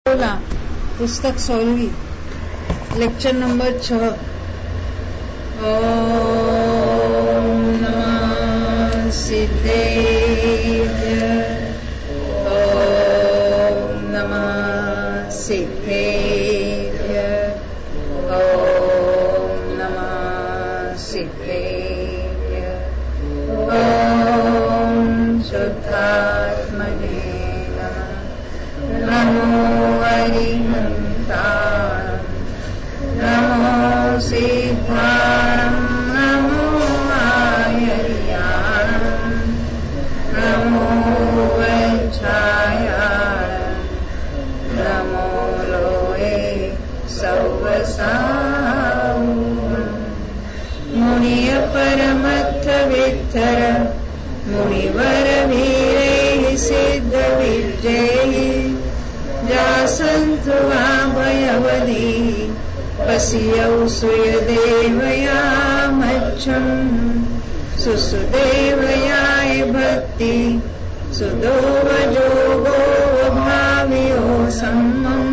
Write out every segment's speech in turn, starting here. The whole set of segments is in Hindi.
बोला पुस्तक 16वीं लेक्चर नंबर 6। ओम नमः सिद्धेभ्य ओम नमः सिद्धेभ्य ओम नमः सिद्धेभ्य ओम शुद्धात्मने नमो अरिहन्तारं नमो सिद्धारं नमो आयर्याणं नमो वैच्छायाणं नमो लोये सौवसाहुं मुनिय परमत्थवित्तर मुनिवरवीरैः सिद्धविजयैः जासन्तु वाभयवदी पश्यौ सुयदेवयामच्छम् सुसुदेवयाय भक्ति सुदोवजोगो भावियो सम्मम्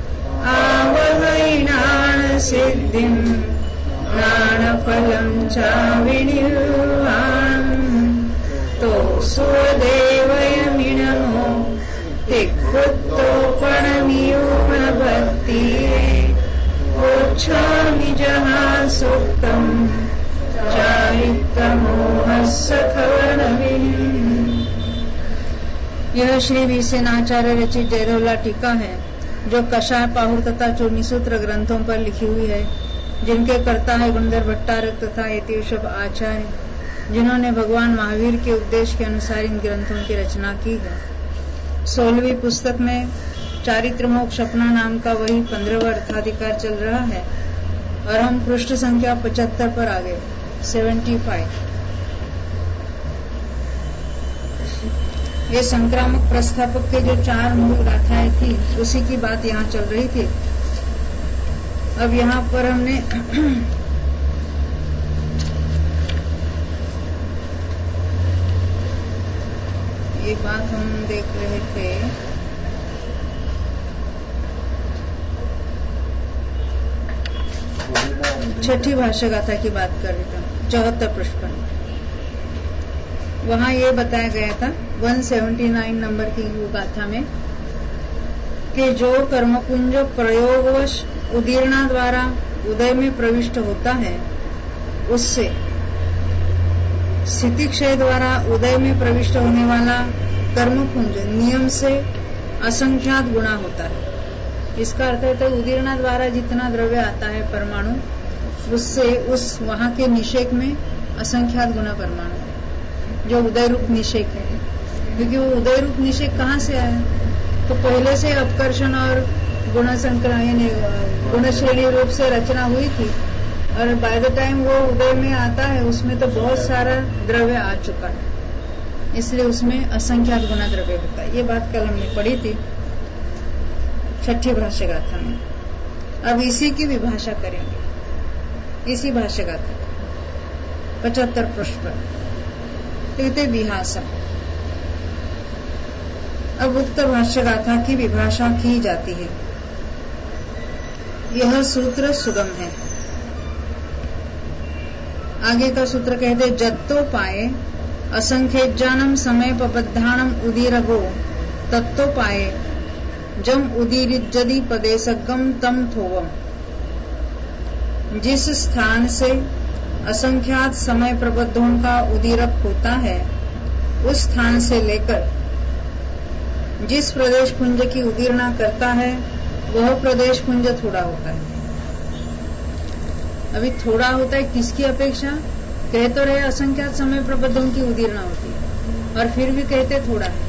आवहैणान् सिद्धिं प्राणफलं च विनिर्वाणम् तो सुदेवयमिनमो तिक्खुत्तोपणमियोगभक्ति ओच्छामि जहाँ सूक्तम् चारित्रमोहस्सखवर्णविन्। यह श्री विसेनाचार्य रचित जयरोला टीका है जो कषाय पाहुर तथा चूर्णीसूत्र ग्रंथों पर लिखी हुई है, जिनके कर्ता है गुणधर भट्टारक तथा यतिषभ आचार्य, जिन्होंने भगवान महावीर के उपदेश के अनुसार इन ग्रंथों की रचना की है। 16वीं पुस्तक में चारित्र मोक्ष अपना नाम का वही 15वां अर्थाधिकार चल रहा है और हम पृष्ठ संख्या 75 पर आ गए। 75 ये संक्रामक प्रस्थापक के जो 4 मूल गाथाएं थी उसी की बात यहाँ चल रही थी। अब यहाँ पर हमने ये बात हम देख रहे थे छठी भाष्य गाथा की बात कर रहे थे 74 पृष्ठ पर। वहां ये बताया गया था 179 नंबर की गाथा में कि जो कर्मपुंज प्रयोगवश उदीर्णा द्वारा उदय में प्रविष्ट होता है उससे स्थिति क्षय द्वारा उदय में प्रविष्ट होने वाला कर्मपुंज नियम से असंख्यात गुणा होता है। इसका अर्थ है तो उदीर्णा द्वारा जितना द्रव्य आता है परमाणु उससे उस वहां के निषेक में असंख्यात गुना परमाणु है जो उदय रूप निषेक है। क्योंकि वो उदय रूप निषेक कहाँ से आया, तो पहले से अपकर्षण और गुण श्रेणी रूप से रचना हुई थी और बाय द टाइम वो उदय में आता है उसमें तो बहुत सारा द्रव्य आ चुका है, इसलिए उसमें असंख्यात गुना द्रव्य होता है। ये बात कल हमने पढ़ी थी छठी भाष्य गाथा में। अब इसी की विभाषा करेंगे, इसी भाष्य गाथा 75 पृष्ठ पर कहते विहासा। अब उक्त भाष्य गाथा की विभाषा की जाती है। यह सूत्र सुगम है। आगे का सूत्र कहते जत्तो पाए असंख्यज्ञानम समय पबद्धानम उदीरगो तत्तो पाए जम उदीरिज्जदि पदेशगम तम थोवम। जिस स्थान से असंख्यात समय प्रबद्धों का उदीरक होता है उस स्थान से लेकर जिस प्रदेश पुंज की उदीर्णा करता है वह प्रदेश पुंज थोड़ा होता है। अभी थोड़ा होता है किसकी अपेक्षा, कह तो रहे असंख्यात समय प्रबद्धों की उदीर्णा होती है और फिर भी कहते थोड़ा है।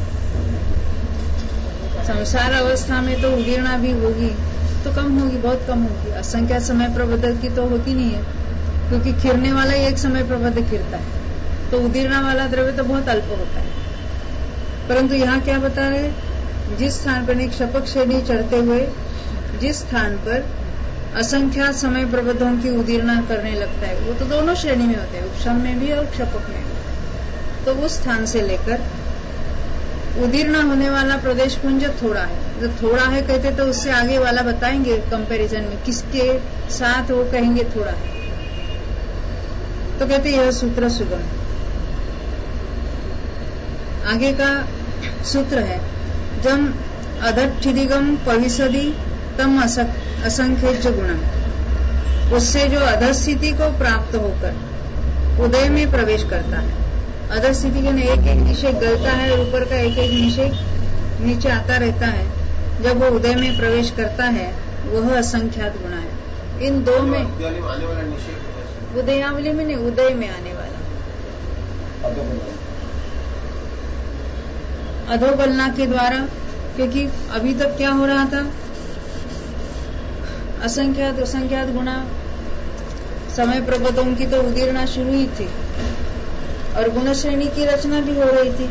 संसार अवस्था में तो उदीर्णा भी होगी तो कम होगी, बहुत कम होगी। असंख्यात समय प्रबद्ध की तो होती नहीं है क्योंकि खिरने वाला ही एक समय प्रबद्ध खिरता है, तो उदीर्णा वाला द्रव्य तो बहुत अल्प होता है। परंतु यहाँ क्या बता रहे, जिस स्थान पर एक क्षपक श्रेणी चढ़ते हुए जिस स्थान पर असंख्यात समय प्रबद्धों की उदीर्णा करने लगता है, वो तो दोनों श्रेणी में होते हैं, उपशम में भी और क्षपक में भी। तो उस स्थान से लेकर उदीर्ण होने वाला प्रदेश पुंज थोड़ा है। जो थोड़ा है कहते तो उससे आगे वाला बताएंगे कंपैरिजन में, किसके साथ वो कहेंगे थोड़ा है, तो कहते यह सूत्र सुगम। आगे का सूत्र है जम अधठिदिगम पविसदी तम असंख्यज गुणम। उससे जो अधस्थिति को प्राप्त होकर उदय में प्रवेश करता है। अधस्थिति के एक एक निषेक गलता है और ऊपर का एक एक निषेक नीचे आता रहता है। जब वो उदय में प्रवेश करता है वह असंख्यात गुण है। इन दो में आने वाला निषेक, उदयावली में नहीं, उदय में आने वाला अधोबलना के द्वारा। क्योंकि अभी तक क्या हो रहा था, असंख्यात असंख्यात गुणा समय प्रबोधों की तो उदीर्णा शुरू ही थी और गुण श्रेणी की रचना भी हो रही थी।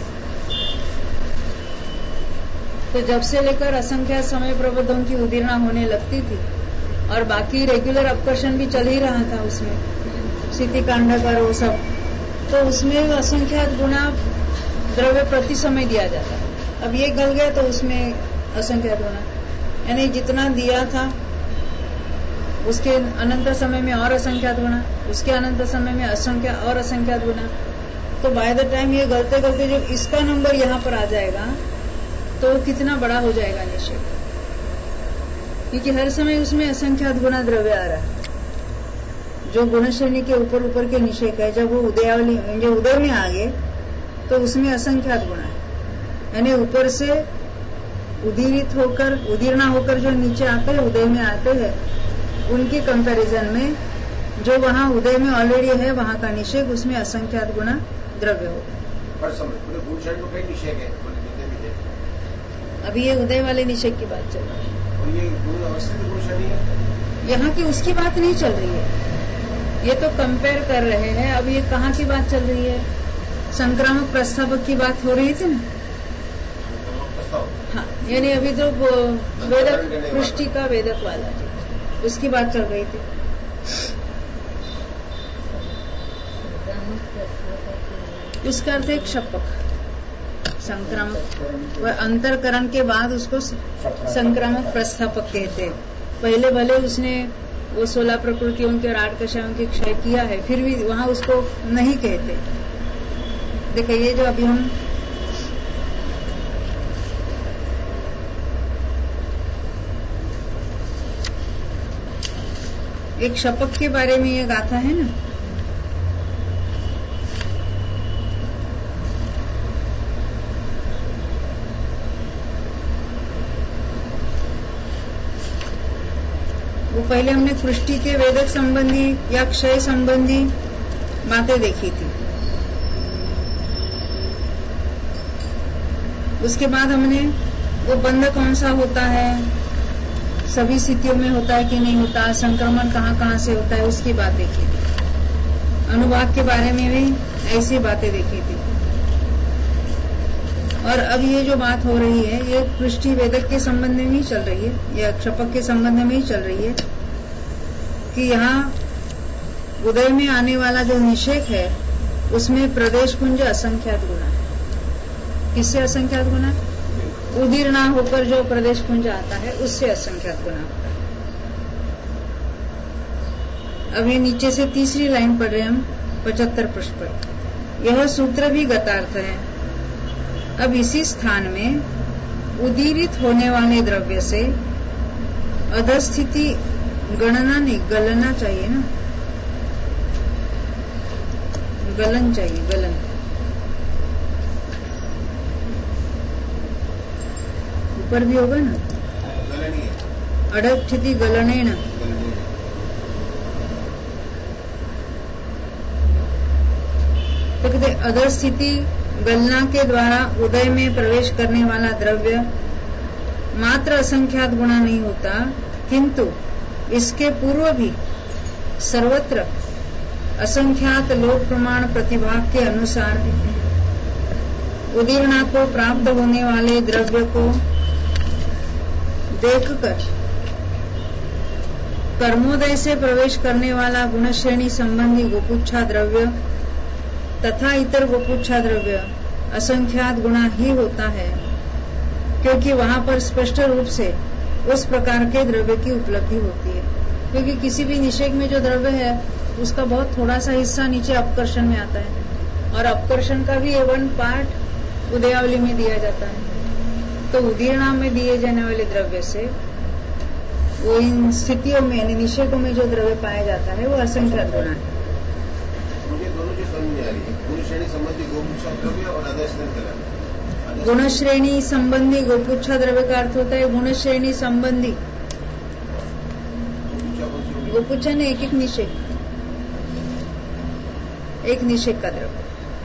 तो जब से लेकर असंख्यात समय प्रबोधों की उदीर्णा होने लगती थी और बाकी रेगुलर अपकर्षण भी चल ही रहा था उसमें, स्थिति कांड कर वो सब, तो उसमें असंख्यात गुणा द्रव्य प्रति समय दिया जाता है। अब ये गल गया तो उसमें असंख्यात गुणा, यानी जितना दिया था उसके अनंत समय में और असंख्यात गुणा, उसके अनंत समय में और असंख्यात गुणा। तो बाय द टाइम ये गलते गलते जब इसका नंबर यहाँ पर आ जाएगा तो कितना बड़ा हो जाएगा निषेक, क्योंकि हर समय उसमें असंख्यात गुणा द्रव्य आ रहा है। जो गुण श्रेणी के ऊपर ऊपर के निषेक है, जब वो उदयावली जो उदय में आ गए तो उसमें असंख्यात गुणा है, यानी ऊपर से उदीरित होकर उदीर्णा होकर जो नीचे आते हैं, उदय में आते हैं, उनके कंपैरिजन में जो वहाँ उदय में ऑलरेडी है वहाँ का निषेक, उसमें असंख्यात गुणा द्रव्य होगा। अभी ये उदय वाले निषेक की बात चल रही है, यहाँ की उसकी बात नहीं चल रही है, ये तो कंपेयर कर रहे हैं। अब ये कहाँ की बात चल रही है, संक्रामक प्रस्तावक की बात हो रही थी ना। हाँ, यानी अभी तो वेदक पृष्टि का वेदक वाला थी, उसकी बात चल रही थी। उसका अर्थ एक शपक संक्रामक, वह अंतरकरण के बाद उसको संक्रामक प्रस्थापक कहते हैं। पहले भले उसने वो 16 प्रकृतियों के और 8 कषायों के क्षय किया है, फिर भी वहां उसको नहीं कहते। देखिए ये जो अभी हम एक शपक के बारे में ये गाथा है ना, वो पहले हमने सृष्टि के वेदक संबंधी या क्षय संबंधी बातें देखी थी। उसके बाद हमने वो बंध कौन सा होता है, सभी स्थितियों में होता है कि नहीं होता, संक्रमण कहाँ कहाँ से होता है, उसकी बात देखी थी। अनुवाद के बारे में भी ऐसी बातें देखी थी। और अब ये जो बात हो रही है ये पृष्टि वेदक के संबंध में ही चल रही है, या क्षपक के संबंध में ही चल रही है कि यहाँ उदय में आने वाला जो निषेक है उसमें प्रदेश पुंज असंख्यात गुणा है। किससे असंख्यात गुणा? उदीर्णा होकर जो प्रदेश पुंज आता है उससे असंख्यात गुणा होता है। अभी नीचे से तीसरी लाइन पढ़ रहे हम 75 पृष्ठ पर। यह सूत्र भी गतार्थ है। अब इसी स्थान में उदीरित होने वाले द्रव्य से अधस्थिति गणना नहीं, गलना चाहिए ना, गलन चाहिए, गलन। ऊपर भी होगा ना, अधस्थिति गलने न। तो कहते अधस्थिति गलना के द्वारा उदय में प्रवेश करने वाला द्रव्य मात्र असंख्यात गुणा नहीं होता, किंतु इसके पूर्व भी सर्वत्र असंख्यात लोक प्रमाण प्रतिभाग के अनुसार उदीर्णा को प्राप्त होने वाले द्रव्य को देखकर कर्मोदय से प्रवेश करने वाला गुण श्रेणी संबंधी गोपुच्छा द्रव्य तथा इतर गोपुच्छा द्रव्य असंख्यात गुणा ही होता है, क्योंकि वहां पर स्पष्ट रूप से उस प्रकार के द्रव्य की उपलब्धि होती है। क्योंकि किसी भी निषेक में जो द्रव्य है उसका बहुत थोड़ा सा हिस्सा नीचे अपकर्षण में आता है, और अपकर्षण का भी 1 पार्ट उदयावली में दिया जाता है। तो उदीरणाम में दिए जाने वाले द्रव्य से वो इन स्थितियों में यानी निषेकों में जो द्रव्य पाया जाता है वो असंख्यात गुणा है। मुझे दोनों चीज समझ नहीं आ रही है, गुण श्रेणी संबंधी गोपुच्छा द्रव्य और अदर्शन। गुण श्रेणी संबंधी गोपुच्छा द्रव्य का अर्थ होता है गुण श्रेणी संबंधी। गोपुच्छा ने एक निषेक का द्रव्य।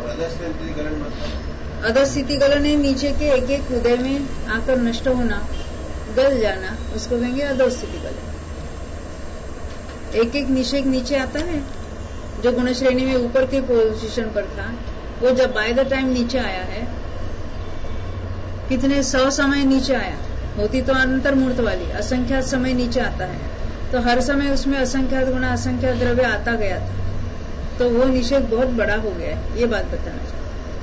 अधस्थिति गलन है नीचे के एक एक उदय में आकर नष्ट होना, गल जाना, उसको कहेंगे अधोस्थिति गलन। एक एक निषेक नीचे आता है जो गुण श्रेणी में ऊपर के पोजीशन पर था, वो जब बाय द टाइम नीचे आया है, कितने 100 समय नीचे आया, होती तो अंतर्मूर्त वाली असंख्यात समय नीचे आता है, तो हर समय उसमें असंख्यात गुणा असंख्यात द्रव्य आता गया था, तो वो निषेक बहुत बड़ा हो गया है, ये बात बताना चाहिए।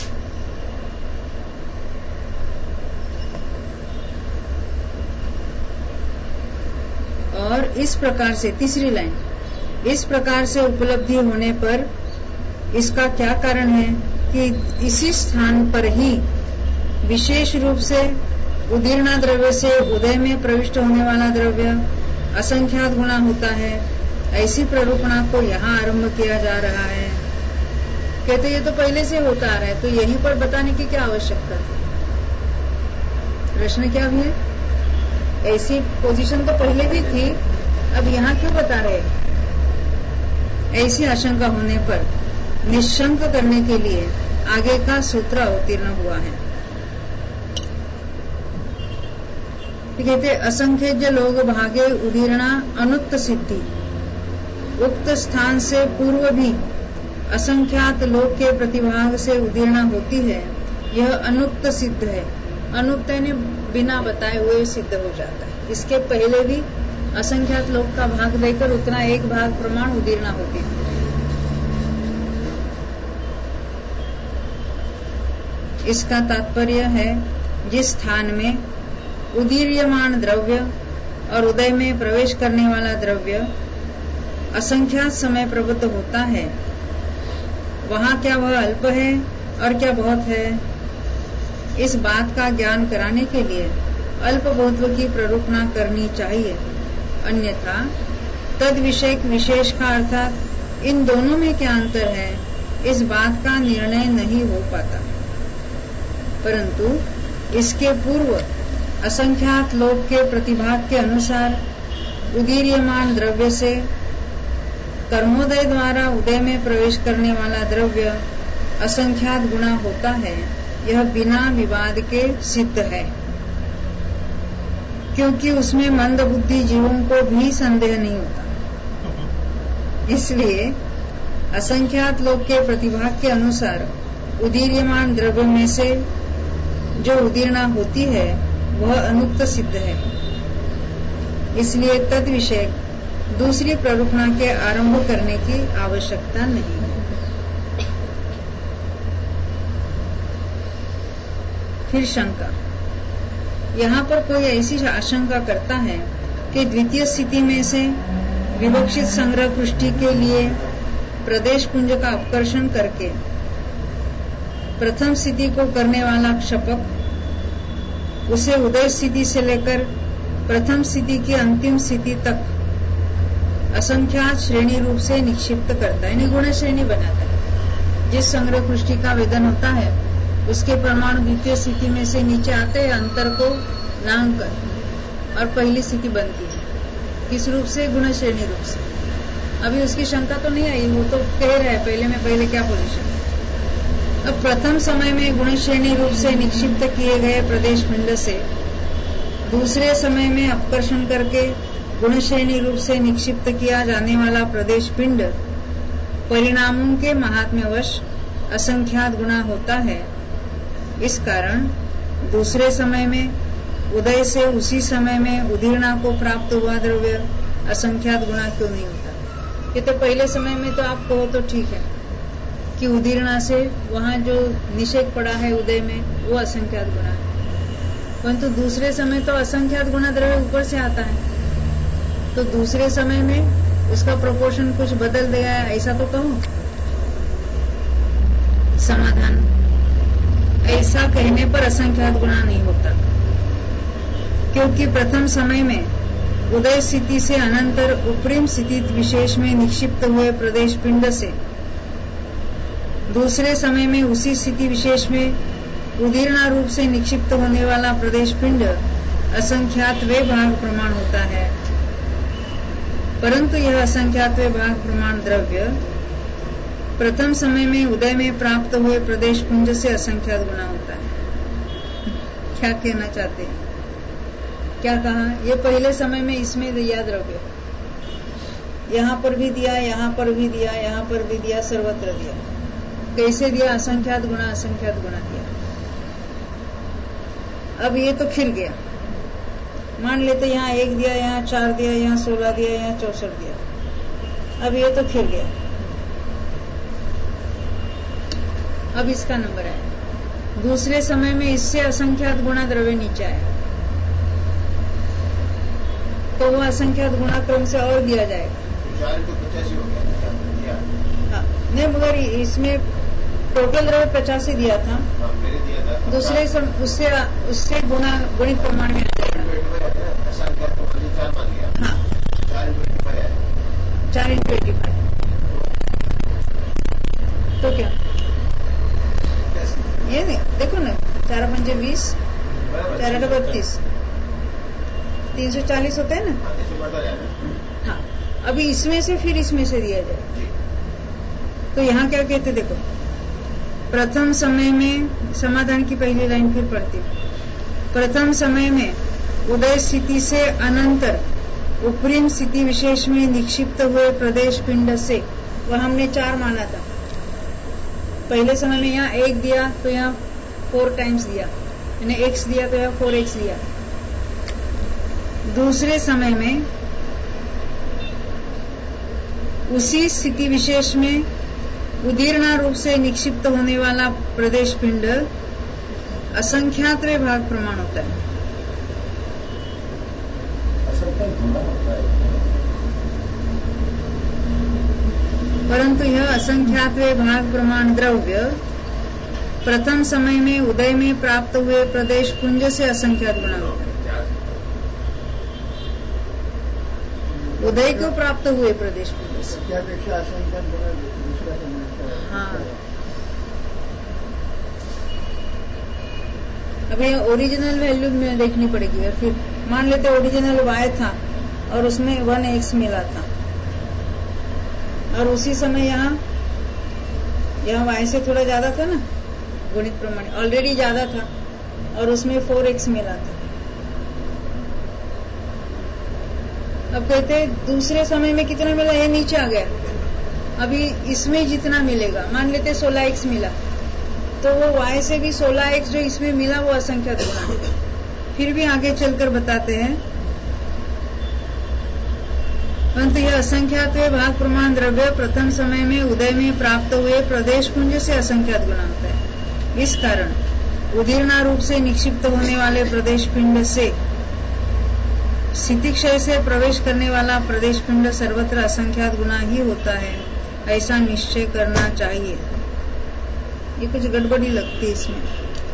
और इस प्रकार से तीसरी लाइन, इस प्रकार से उपलब्धि होने पर इसका क्या कारण है कि इसी स्थान पर ही विशेष रूप से उदीर्णा द्रव्य से उदय में प्रविष्ट होने वाला द्रव्य असंख्यात गुणा होता है। ऐसी प्ररूपणा को यहाँ आरंभ किया जा रहा है। कहते ये तो पहले से होता आ रहा है, तो यहीं पर बताने की क्या आवश्यकता है? प्रश्न क्या भी है? ऐसी पोजीशन तो पहले भी थी, अब यहाँ क्यों बता रहे? ऐसी आशंका होने पर निशंक करने के लिए आगे का सूत्र अवतीर्ण हुआ है। कहते असंख्य लोग भागे उदीर्णा अनुक्त सिद्धि, उक्त स्थान से पूर्व भी असंख्यात लोग के प्रतिभाग से उदीर्णा होती है, यह अनुक्त सिद्ध है। अनुक्त यानी बिना बताए हुए सिद्ध हो जाता है। इसके पहले भी असंख्यात लोग का भाग देकर उतना एक भाग प्रमाण उदीर्णा होती है। इसका तात्पर्य है जिस स्थान में उदीर्यमान द्रव्य और उदय में प्रवेश करने वाला द्रव्य असंख्यात समय प्रबुद्ध होता है, वहां क्या वह अल्प है और क्या बहुत है, इस बात का ज्ञान कराने के लिए अल्प बहुत्व की प्ररूपणा करनी चाहिए। अन्यथा तद विषयक विशेष का अर्थात इन दोनों में क्या अंतर है, इस बात का निर्णय नहीं हो पाता। परंतु इसके पूर्व असंख्यात लोक के प्रतिभाग के अनुसार उदीर्यमान द्रव्य से कर्मोदय द्वारा उदय में प्रवेश करने वाला द्रव्य असंख्यात गुणा होता है, यह बिना विवाद के सिद्ध है, क्योंकि उसमें मंद बुद्धि जीवों को भी संदेह नहीं होता। इसलिए असंख्यात लोक के प्रतिभाग के अनुसार उदीर्यमान द्रव्य में से जो उदीर्णा होती है वह अनुक्त सिद्ध है। इसलिए तद विषय दूसरी प्ररूपणा के आरंभ करने की आवश्यकता नहीं है। फिर शंका, यहाँ पर कोई ऐसी आशंका करता है कि द्वितीय स्थिति में से विवक्षित संग्रह पुष्टि के लिए प्रदेश पुंज का अपकर्षण करके प्रथम स्थिति को करने वाला क्षपक उसे उदय स्थिति से लेकर प्रथम स्थिति की अंतिम स्थिति तक असंख्यात श्रेणी रूप से निक्षिप्त करता है, निगुण श्रेणी बनाता है। जिस संग्रह पुष्टि का वेदन होता है उसके प्रमाण द्वितीय स्थिति में से नीचे आते हैं, अंतर को नांग कर और पहली स्थिति बनती है। किस रूप से? गुण श्रेणी रूप से। अभी उसकी शंका तो नहीं आई, वो तो कह रहा है पहले क्या पोजीशन। अब प्रथम समय में गुण श्रेणी रूप से निक्षिप्त किए गए प्रदेश पिंड से दूसरे समय में अपकर्षण करके गुण श्रेणी रूप से निक्षिप्त किया जाने वाला प्रदेश पिंड परिणामों के महात्म्यवश असंख्यात गुणा होता है। इस कारण दूसरे समय में उदय से उसी समय में उदीर्णा को प्राप्त हुआ द्रव्य असंख्यात गुणा क्यों नहीं होता? ये तो पहले समय में तो आप कहो तो ठीक है, कि उदीर्णा से वहां जो निषेध पड़ा है उदय में वो असंख्यात गुणा है, परंतु दूसरे समय तो असंख्यात गुणा द्रव्य ऊपर से आता है, तो दूसरे समय में उसका प्रोपोर्शन कुछ बदल गया है ऐसा तो कहो। समाधान, ऐसा कहने पर असंख्यात गुणा नहीं होता, क्योंकि प्रथम समय में उदय स्थिति से अनंतर उपरिम स्थिति विशेष में निक्षिप्त हुए प्रदेश पिंड से दूसरे समय में उसी स्थिति विशेष में उदीर्णा रूप से निक्षिप्त होने वाला प्रदेश पिंड असंख्यात वे भाग प्रमाण होता है, परंतु यह असंख्यात वे भाग प्रमाण द्रव्य प्रथम समय में उदय में प्राप्त हुए प्रदेश पुंज से असंख्यात गुणा होता है। क्या कहना चाहते हैं? क्या कहा? ये पहले समय में इसमें दिया द्रव्य, यहाँ पर भी दिया, यहाँ पर भी दिया, यहाँ पर भी दिया, सर्वत्र दिया। कैसे दिया? असंख्यात गुणा असंख्यात गुणा दिया। अब ये तो खिल गया, मान लेते यहाँ 1 दिया, यहाँ 4 दिया, यहाँ 16 दिया, यहाँ 64 दिया। अब ये तो खिल गया, अब इसका नंबर है। दूसरे समय में इससे असंख्यात गुणा द्रव्य नीचे आया, तो वो असंख्यात गुणा क्रम से और दिया जाएगा। 4 तो 85 हो गया। हाँ, नहीं मगर इसमें टोटल द्रव्य 85 दिया था। हाँ, मैंने दिया था। दूसरे उससे गुणा गुणित प्रमाण में आ जाएगा। असंख्यात तो 4 मान लिया। हाँ, 4 × 85 है। 4 × 85 तो क्या ये नहीं, देखो ना, 4 × 5 = 20, 4 × 8 = 32, 340 होता है ना। हाँ, अभी इसमें से फिर इसमें से दिया जाए, तो यहाँ क्या कहते देखो, प्रथम समय में, समाधान की पहली लाइन फिर पढ़ती, प्रथम समय में उदय स्थिति से अनंतर उपरिम स्थिति विशेष में निक्षिप्त हुए प्रदेश पिंड से, वह हमने 4 माना था। पहले समय में यहाँ 1 दिया तो यहाँ 4 टाइम्स दिया, यानी x दिया तो यहाँ 4x दिया। दूसरे समय में उसी स्थिति विशेष में उदीर्णा रूप से निक्षिप्त होने वाला प्रदेश पिंड असंख्यात वे भाग प्रमाण होता है। परंतु यह असंख्यात वे भाग प्रमाण द्रव्य प्रथम समय में उदय में प्राप्त हुए प्रदेश पुंज से असंख्यात गुणा होता है। उदय को प्राप्त हुए प्रदेश पुंज से हाँ। अब ये ओरिजिनल वैल्यू में देखनी पड़ेगी, और फिर मान लेते ओरिजिनल y था और उसमें 1x मिला था, और उसी समय यहाँ y से थोड़ा ज्यादा था ना, गुणित प्रमाण ऑलरेडी ज्यादा था, और उसमें 4x मिला था। अब कहते दूसरे समय में कितना मिला, ये नीचे आ गया, अभी इसमें जितना मिलेगा, मान लेते 16x मिला, तो वो y से भी 16x जो इसमें मिला वो असंख्यात गुणा है। फिर भी आगे चलकर बताते हैं, परंतु यह असंख्यात वे भाग प्रमाण द्रव्य प्रथम समय में उदय में प्राप्त हुए प्रदेश पुंज से असंख्यात गुणा होता है। इस कारण उदीर्णा रूप से निक्षिप्त होने वाले प्रदेश पिंड से स्थिति क्षय से प्रवेश करने वाला प्रदेश पिंड सर्वत्र असंख्यात गुणा ही होता है, ऐसा निश्चय करना चाहिए। ये कुछ गड़बड़ी लगती है इसमें,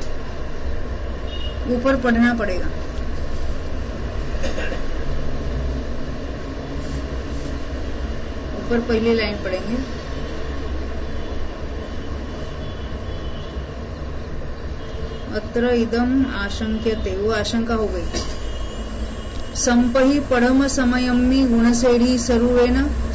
ऊपर पढ़ना पड़ेगा। ऊपर पहली लाइन पढ़ेंगे, अत्र इदम आशंक्यते, वो आशंका हो गई। संपहि पढ़म समयम्मी गुणसेढ़ी सरुवेन,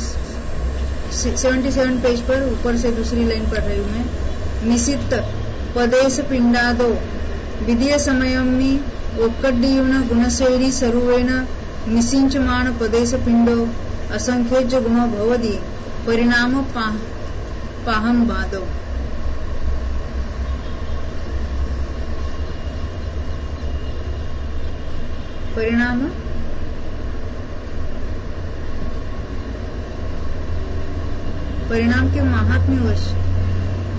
77 पेज पर ऊपर से दूसरी लाइन पढ़ रही हूं मैं। निशित पदेश पिंडादो विधीय समयम्मी ओक्कड्डीयुन गुणसेढ़ी सरुवेन निसिंचमाण पदेश पिंडो असंख्यज गुणो भवति परिणाम पाहम बादो। परिणाम परिणाम के महात्म्य वश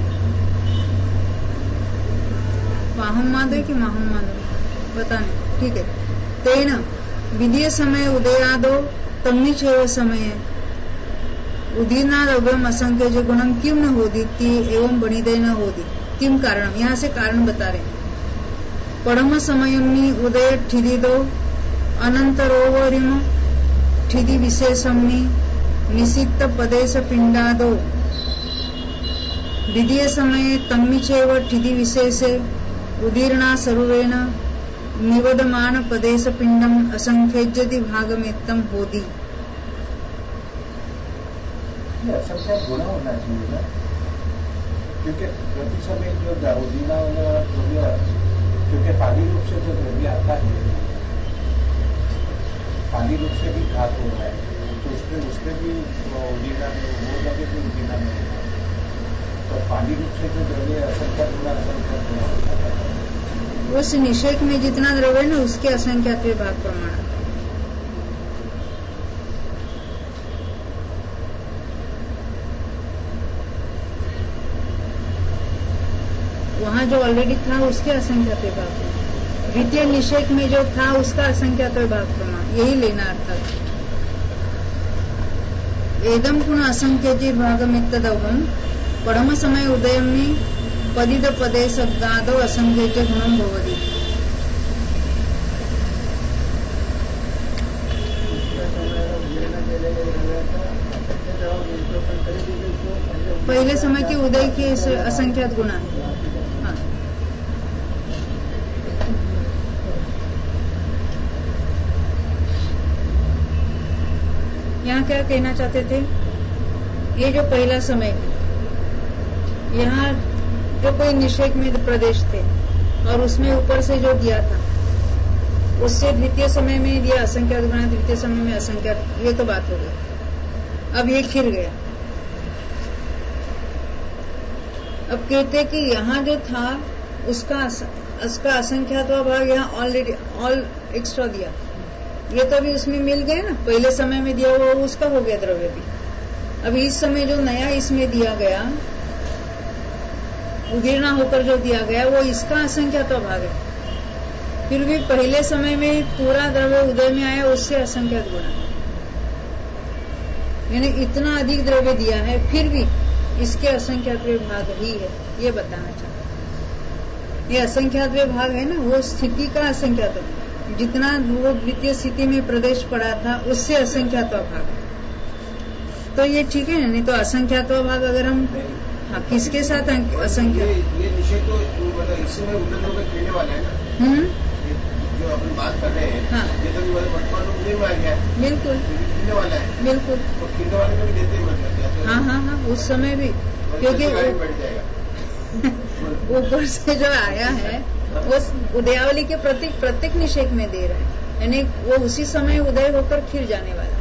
वाहम माधव कि माहम माधव पता नहीं, ठीक है। तेन विधीय समय उदयादो तम्निचेव समय उदीर्णाद अव्यम असंख्य जो गुणम किम न होती एवं बणिदय न होती किम कारणम, यहाँ से कारण बता रहे हैं। पढ़म समयम्नि उदय ठिदिदो अनंतरोवरिम ठिदि विशेषम्नि निषिक्त पदेश पिंडादो विधीय समय तम्मिचेव ठिदि विशेषे उदीर्णा सर्वेण निवदमान पदेश पिंडम असंख्यज्यति भागमेत्तम होदी। असंख्य गुणा होना चाहिए ना, क्योंकि प्रति समय जो उदीना द्रव्य, क्योंकि पाली रूप से जो द्रव्य आता है पाली रूप से भी घात हो रहा है, तो उसमें भी उदीना में वो लगे तो उदीना में तो पाली रूप से जो द्रव्य असंख्य गुणा होता है। उस निषेक में जितना द्रव्य है ना उसके असंख्यात्व भाग प्रमाण। वहां जो ऑलरेडी था उसके असंख्यात्व भाग, द्वितीय निषेक में जो था उसका असंख्यात्व भाग प्रमाण, यही लेना अर्थात। एदम गुण असंख्यति भागमित्तदवम पढ़म समय उदयम्नि पदिद पदे शब्दादो असंख्यज्य गुणम भवति। पहले समय के उदय के असंख्यात गुणा है। हाँ। यहाँ क्या कहना चाहते थे, ये जो पहला समय, यहाँ जो कोई निषेक में प्रदेश थे और उसमें ऊपर से जो दिया था उससे द्वितीय समय में दिया असंख्यात गुणा, द्वितीय समय में असंख्यात, ये तो बात हो गई। अब ये खिर गया। अब कहते कि यहाँ जो था उसका असंख्यात भाग यहाँ ऑलरेडी ऑल एक्स्ट्रा दिया, ये तो अभी उसमें मिल गया ना, पहले समय में दिया हुआ उसका हो गया द्रव्य भी। अभी इस समय जो नया इसमें दिया गया उदीर्णा होकर जो दिया गया वो इसका असंख्यात भाग है। फिर भी पहले समय में पूरा द्रव्य उदय में आया, उससे असंख्यात गुणा, यानी इतना अधिक द्रव्य दिया है फिर भी इसके असंख्यात भाग ही है, ये बताना चाहते। ये असंख्यात भाग है ना, वो स्थिति का असंख्यात, जितना वो द्वितीय स्थिति में प्रदेश पड़ा था उससे असंख्यात भाग, तो ये ठीक है। नहीं तो असंख्यात भाग अगर हम हाँ किसके साथ असंख्यात, ये निषेध तो मतलब इस समय उदय में खेलने वाला है ना, जो अपन बात कर रहे हैं। हाँ। ये तो वर्तमान में उदय में आ गया है, बिल्कुल खेलने वाला है, बिल्कुल। तो खेलने वाले को भी देते हैं मतलब। हाँ हाँ हाँ, उस समय भी, क्योंकि ऊपर से जो आया है वो उदयावली के प्रत्येक निषेक में दे रहा है, यानी वो उसी समय उदय होकर फिर जाने वाला।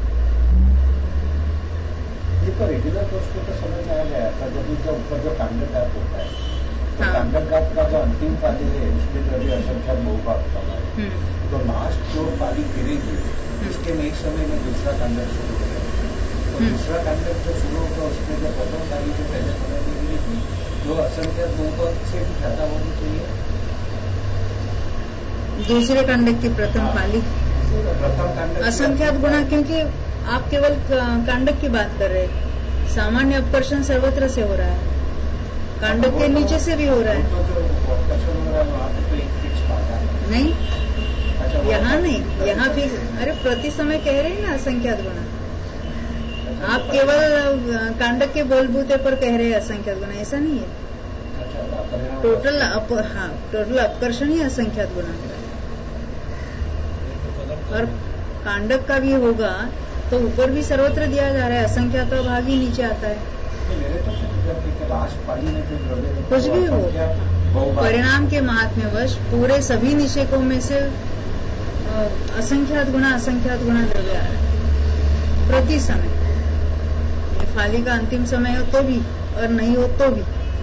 ये तो रेगुलर कोर्स को तो समझ में आ गया था, जब इसका ऊपर जो कांडक घात होता है तो कांडक घात का जो अंतिम पाली है उसमें द्रव्य असंख्यात बहुभाग होता है, तो लास्ट जो पाली गिरेगी उसके नेक्स्ट समय में दूसरा कांडक शुरू हो जाएगा। तो दूसरा कांडक जो शुरू होगा उसमें जो प्रथम पाली जो पहले समय में गिरेगी जो असंख्यात बहुभाग से भी ज्यादा होनी चाहिए। दूसरे कांडक की प्रथम पाली असंख्यात गुणा, क्योंकि आप केवल कांडक की बात कर रहे हैं, सामान्य अपकर्षण सर्वत्र से हो रहा है, कांडक के नीचे से भी हो रहा है। नहीं, यहाँ नहीं, यहाँ भी अरे प्रति समय कह रहे हैं ना असंख्यात गुणा, आप केवल कांडक के बोलबूते पर कह रहे हैं असंख्यात गुणा, ऐसा नहीं है। टोटल अपकर्षण ही असंख्यात गुणा है, और कांडक का भी होगा तो ऊपर भी सर्वत्र दिया जा रहा है, असंख्यात भाग ही नीचे आता है। कुछ भी हो, परिणाम के महात्म्यवश पूरे सभी निषेकों में से असंख्यात गुणा द्रव्य आ रहा है प्रति समय। फाली का अंतिम समय हो तो भी और नहीं हो तो भी,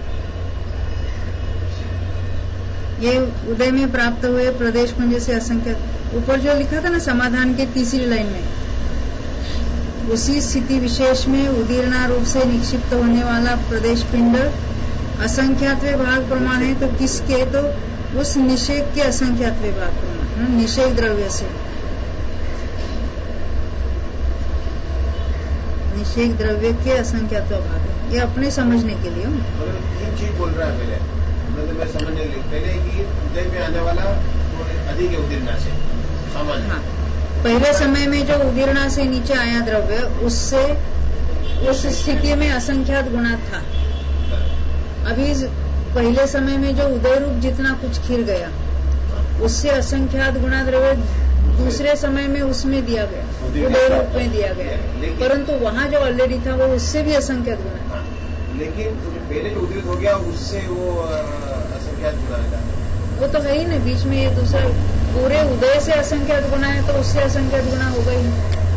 ये उदय में प्राप्त हुए प्रदेश पुंज से असंख्यात, ऊपर जो लिखा था ना समाधान के तीसरी लाइन में, उसी स्थिति विशेष में उदीर्णा रूप से निक्षिप्त होने वाला प्रदेश पिंड असंख्यात्वे भाग प्रमाण है, तो किसके? तो उस निषेक के असंख्यात्वे भाग प्रमाण, निषेक द्रव्य से, निषेक द्रव्य के असंख्यात्व भाग है। ये अपने समझने के लिए तीन चीज बोल रहा है पहले, मतलब मैं समझने के लिए पहले कि उदय में आने वाला अधिक है उदीर्णा से सामान्य। हाँ, पहले समय में जो उदीर्णा से नीचे आया द्रव्य, उससे उस स्थिति में असंख्यात गुणा था। अभी पहले समय में जो उदय रूप जितना कुछ खिर गया, उससे असंख्यात गुणा द्रव्य दूसरे समय में उसमें दिया गया, उदय रूप में दिया गया, परंतु वहाँ जो ऑलरेडी था वो उससे भी असंख्यात गुणा था। लेकिन पहले जो उदय हो गया उससे वो असंख्यात गुणा था, वो तो है ही ना। बीच में ये दूसरा पूरे उदय से असंख्यात गुणा है, तो उससे असंख्यात गुणा होगा ही।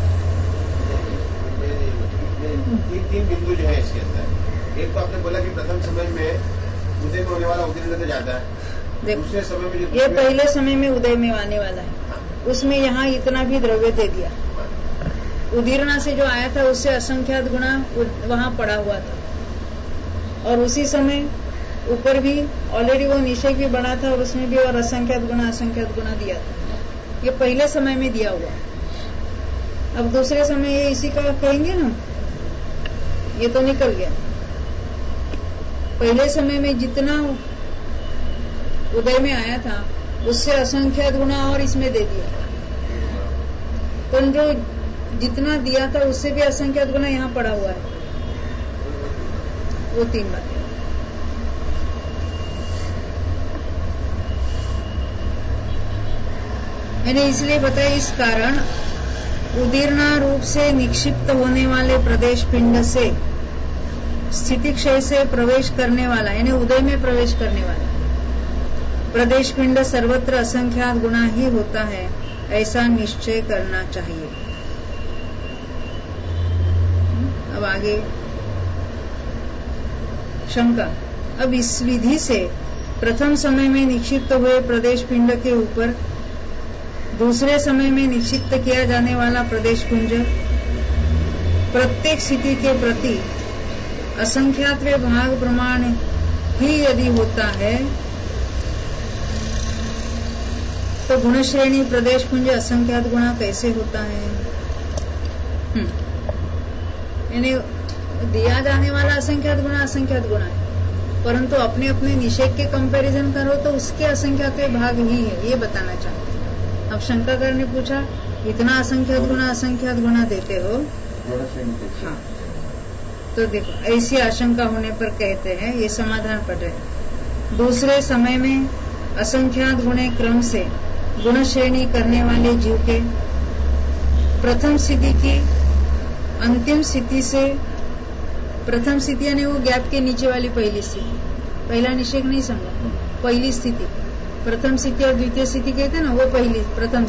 तीन बिंदु जो है इसके अंदर, एक तो आपने बोला कि प्रथम समय में उदय में होने वाला उदीर्ण से ज्यादा है, दूसरे समय में ये पहले समय में उदय में आने वाला है, उसमें यहाँ इतना भी द्रव्य दे दिया। उदीर्णा से जो आया था उससे असंख्यात गुणा वहाँ पड़ा हुआ था, और उसी समय ऊपर भी ऑलरेडी वो निषेक भी बना था, और उसमें भी और असंख्यात गुणा दिया था। ये पहले समय में दिया हुआ। अब दूसरे समय ये इसी का कहेंगे ना, ये तो निकल गया। पहले समय में जितना उदय में आया था उससे असंख्यात गुणा और इसमें दे दिया, पर जो जितना दिया था उससे भी असंख्यात गुणा यहाँ पड़ा हुआ है। वो तीन बातें। मैंने इसलिए बताया, इस कारण उदीर्णा रूप से निक्षिप्त होने वाले प्रदेश पिंड से स्थिति क्षय से प्रवेश करने वाला, यानी उदय में प्रवेश करने वाला प्रदेश पिंड सर्वत्र असंख्यात गुणा ही होता है, ऐसा निश्चय करना चाहिए। अब आगे शंका। अब इस विधि से प्रथम समय में निक्षिप्त हुए प्रदेश पिंड के ऊपर दूसरे समय में निक्षिप्त किया जाने वाला प्रदेश पुंज प्रत्येक स्थिति के प्रति असंख्यात्वे भाग प्रमाण ही यदि होता है, तो गुणश्रेणी प्रदेश पुंज असंख्यात गुणा कैसे होता है? यानी दिया जाने वाला असंख्यात गुणा है, परंतु अपने अपने निषेक के कंपैरिजन करो तो उसके असंख्यात भाग ही है, ये बताना चाहते हैं। अब शंकाकार ने पूछा, इतना असंख्यात गुणा देते हो? हाँ, तो देखो, ऐसी आशंका होने पर कहते हैं, ये समाधान पढ़ रहे। दूसरे समय में असंख्यात गुणे क्रम से गुण श्रेणी करने वाले जीव के प्रथम स्थिति की अंतिम स्थिति से, प्रथम स्थिति यानी वो गैप के नीचे वाली पहली स्थिति, पहला निषेक नहीं समझा, पहली स्थिति, प्रथम स्थिति और द्वितीय स्थिति कहते हैं ना, वो पहली प्रथम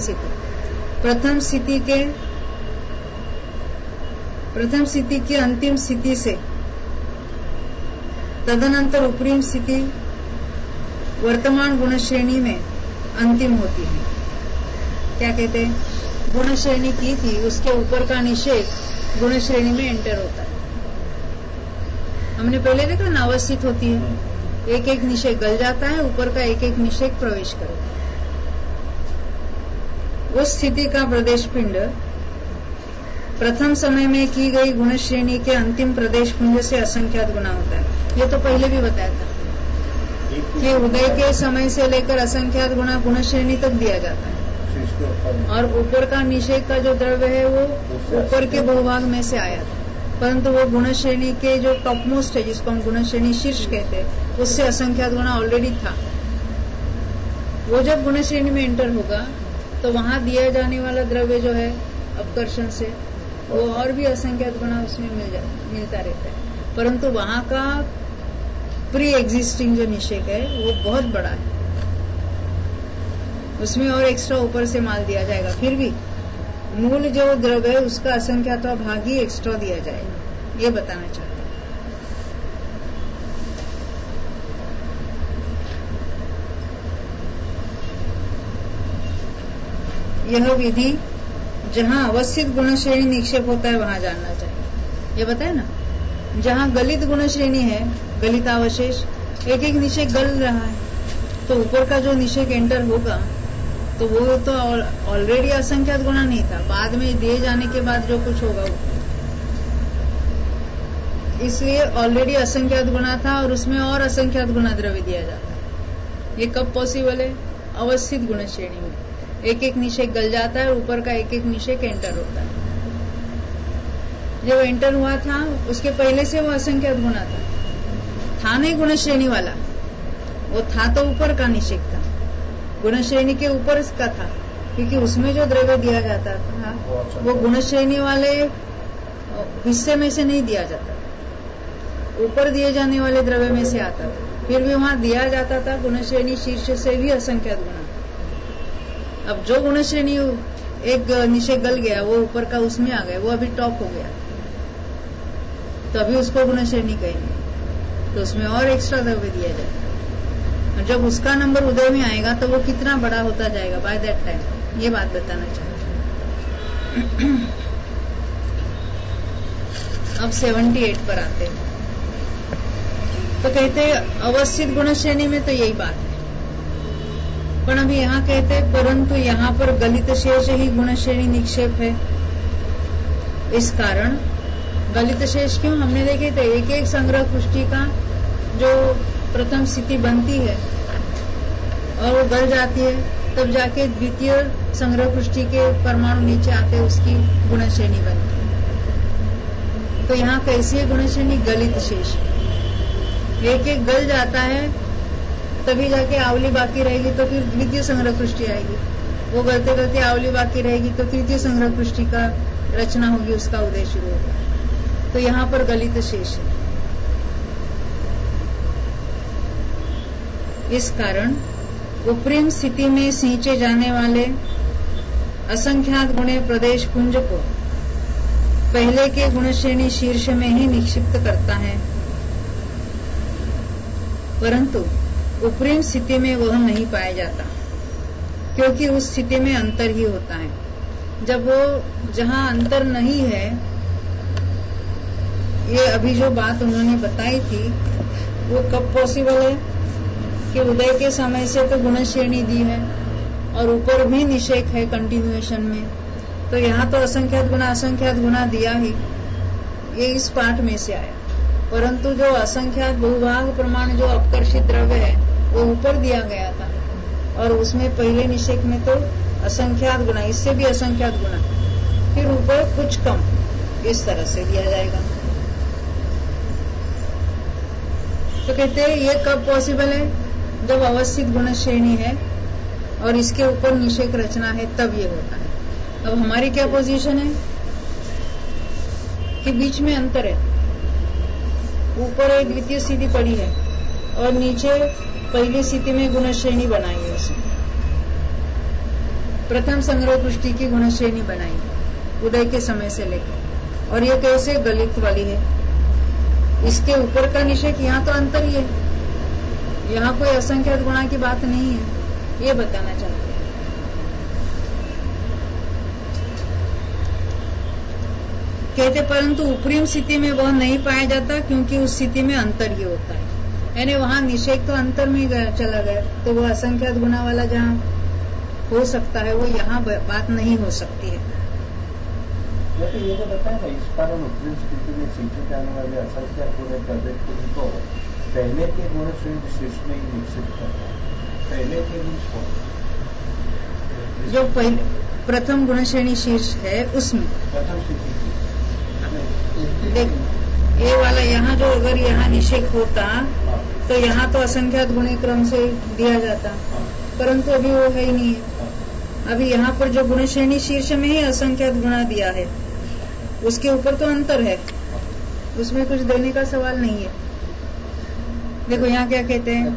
स्थिति की अंतिम स्थिति से तदनंतर उपरिम स्थिति वर्तमान गुण श्रेणी में अंतिम होती है। क्या कहते हैं? गुण श्रेणी की थी, उसके ऊपर का निषेक गुण श्रेणी में एंटर होता है। हमने पहले देखा ना, अवस्थित होती है, एक एक निषेक गल जाता है, ऊपर का एक एक निषेक प्रवेश करता है। उस स्थिति का प्रदेश पिंड प्रथम समय में की गई गुण श्रेणी के अंतिम प्रदेश पुंज से असंख्यात गुना होता है। ये तो पहले भी बताया था कि उदय के समय से लेकर असंख्यात गुना गुण श्रेणी तक दिया जाता है, और ऊपर का निषेक का जो द्रव्य है वो ऊपर के भूभाग में से आया था, परंतु वो गुण श्रेणी के जो टॉप मोस्ट है, जिसको हम गुण श्रेणी शीर्ष कहते हैं, उससे असंख्यात गुना ऑलरेडी था। वो जब गुण श्रेणी में एंटर होगा तो वहां दिया जाने वाला द्रव्य जो है अपकर्षण से, वो और भी असंख्यात गुना उसमें मिलता रहता है, परंतु वहां का प्री एग्जिस्टिंग जो निषेक है वो बहुत बड़ा है, उसमें और एक्स्ट्रा ऊपर से माल दिया जाएगा, फिर भी मूल जो द्रव्य है उसका असंख्यात भाग ही एक्स्ट्रा दिया जाएगा, ये बताना चाहते हैं। यह विधि जहां अवस्थित गुण श्रेणी निक्षेप होता है वहां जानना चाहिए। ये बताए ना, जहां गलित गुण श्रेणी है, गलितावशेष एक एक निषेक गल रहा है, तो ऊपर का जो निषेक एंटर होगा तो वो तो ऑलरेडी असंख्यात गुणा नहीं था, बाद में दिए जाने के बाद जो कुछ होगा इसलिए ऑलरेडी असंख्यात गुणा था और उसमें और असंख्यात गुणा द्रव्य दिया जाता है। ये कब पॉसिबल है? अवस्थित गुण श्रेणी में एक एक निषेक गल जाता है और ऊपर का एक एक निषेक एंटर होता है। जब एंटर हुआ था उसके पहले से वो असंख्यात गुणा था नहीं गुण श्रेणी वाला, वो था तो ऊपर का निषेक था, गुण श्रेणी के ऊपर का था, क्योंकि उसमें जो द्रव्य दिया जाता था वो गुण श्रेणी वाले हिस्से में से नहीं दिया जाता, ऊपर दिए जाने वाले द्रव्य में से आता था। फिर भी वहां दिया जाता था गुण श्रेणी शीर्ष से भी असंख्यात गुणा। अब जो गुण श्रेणी एक निषेक गल गया वो ऊपर का उसमें आ गया, वो अभी टॉप हो गया, तो अभी उसको गुण श्रेणी कहेंगे, तो उसमें और एक्स्ट्रा द्रव्य दिया जाएगा। और जब उसका नंबर उदय में आएगा तो वो कितना बड़ा होता जाएगा बाय दैट टाइम, ये बात बताना चाहते हैं। अब 78 पर आते हैं, तो कहते हैं अवस्थित गुण श्रेणी में तो यही बात है, पर अभी यहाँ कहते हैं परंतु यहाँ पर गलित शेष ही गुण श्रेणी निक्षेप है। इस कारण गलित शेष क्यों? हमने देखे थे एक एक संग्रह पुष्टि का जो प्रथम स्थिति बनती है और वो गल जाती है, तब जाके द्वितीय संग्रह पुष्टि के परमाणु नीचे आते उसकी गुण श्रेणी बनती है। तो यहाँ कैसी है गुण श्रेणी? गलित शेष, एक एक गल जाता है तभी जाके आवली बाकी रहेगी, तो फिर द्वितीय संग्रह पुष्टि आएगी, वो गलते गलते आवली बाकी रहेगी तो तृतीय संग्रह पुष्टि का रचना होगी, उसका उदय शुरू होगा। तो यहाँ पर गलित शेष है। इस कारण उपरिम स्थिति में सींचे जाने वाले असंख्यात गुणे प्रदेश पुंज को पहले के गुण श्रेणी शीर्ष में ही निक्षिप्त करता है, परंतु उपरिम स्थिति में वह नहीं पाया जाता, क्योंकि उस स्थिति में अंतर ही होता है। जब वो जहां अंतर नहीं है, ये अभी जो बात उन्होंने बताई थी वो कब पॉसिबल है कि उदय के समय से तो गुण श्रेणी दी है और ऊपर भी निषेक है कंटिन्यूएशन में, तो यहाँ तो असंख्यात गुणा दिया ही, ये इस पाठ में से आया। परंतु जो असंख्यात बहुभाग प्रमाण जो अपकर्षित द्रव्य है वो ऊपर दिया गया था और उसमें पहले निषेक में तो असंख्यात गुणा, इससे भी असंख्यात गुणा, फिर ऊपर कुछ कम, इस तरह से दिया जाएगा। तो कहते हैं ये कब पॉसिबल है? जब अवस्थित गुण श्रेणी है और इसके ऊपर निषेक रचना है, तब ये होता है। अब हमारी क्या पोजीशन है कि बीच में अंतर है, ऊपर एक द्वितीय स्थिति पड़ी है और नीचे पहली स्थिति में गुण श्रेणी बनाई है, उसने प्रथम संग्रह पुष्टि की गुण श्रेणी बनाई है उदय के समय से लेकर, और ये कैसे गलित वाली है, इसके ऊपर का निषेक, यहाँ तो अंतर ही है, यहाँ कोई असंख्यात गुणा की बात नहीं है, ये बताना चाहते हैं। कहते परंतु उपरिम स्थिति में वह नहीं पाया जाता, क्योंकि उस स्थिति में अंतर ही होता है, यानी वहां निषेक तो अंतर में चला गया, तो वह असंख्यात गुणा वाला जहाँ हो सकता है वो यहाँ बात नहीं हो सकती है। तो ये तो बताया ना, इस कारण उपरिम स्थिति में सींचे जाने वाले असंख्यात गुण प्रदेश पुंज को पहले के गुण श्रेणी शीर्ष में ही निश्चित करता है। पहले के गुण जो प्रथम गुण श्रेणी शीर्ष है उसमें प्रथम स्थिति देख, ये वाला यहाँ जो अगर यहाँ निषेक होता तो यहाँ तो असंख्यात गुणे क्रम से दिया जाता, परंतु अभी वो है ही नहीं है। अभी यहाँ पर जो गुण श्रेणी शीर्ष में ही असंख्यात गुणा दिया है, उसके ऊपर तो अंतर है, उसमें कुछ देने का सवाल नहीं है। देखो यहाँ क्या कहते हैं,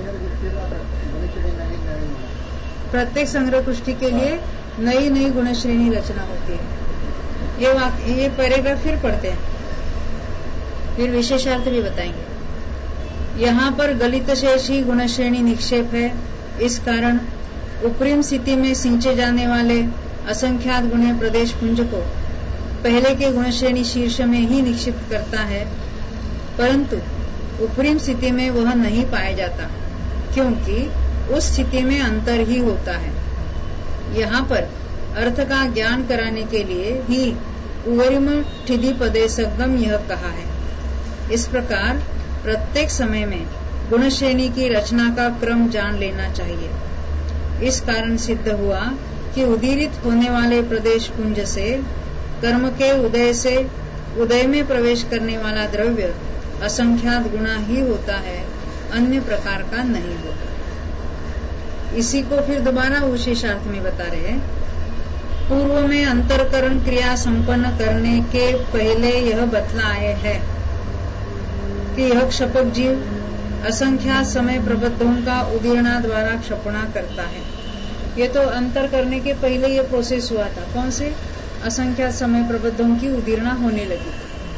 प्रत्येक संग्रह पुष्टि के लिए नई नई गुण श्रेणी रचना होती है। ये पैराग्राफ फिर पढ़ते हैं, फिर विशेषार्थ भी बताएंगे। यहाँ पर गलित शेष ही गुण श्रेणी निक्षेप है, इस कारण उपरिम स्थिति में सींचे जाने वाले असंख्यात गुण प्रदेश पुंज को पहले के गुण श्रेणी शीर्ष में ही निक्षिप्त करता है, परंतु उपरिम स्थिति में वह नहीं पाया जाता, क्योंकि उस स्थिति में अंतर ही होता है। यहाँ पर अर्थ का ज्ञान कराने के लिए ही उवरिम ठिधि पदे सगम यह कहा है। इस प्रकार प्रत्येक समय में गुण श्रेणी की रचना का क्रम जान लेना चाहिए। इस कारण सिद्ध हुआ कि उदीरित होने वाले प्रदेश पुंज से कर्म के उदय में प्रवेश करने वाला द्रव्य असंख्यात गुणा ही होता है, अन्य प्रकार का नहीं होता। इसी को फिर दोबारा विशेषार्थ में बता रहे हैं। पूर्व में अंतरकरण क्रिया संपन्न करने के पहले यह बतलाए है कि यह क्षपक जीव असंख्यात समय प्रबद्धों का उदीरणा द्वारा क्षपणा करता है। ये तो अंतर करने के पहले ये प्रोसेस हुआ था। कौन से? असंख्यात समय प्रबद्धों की उदीरणा होने लगी।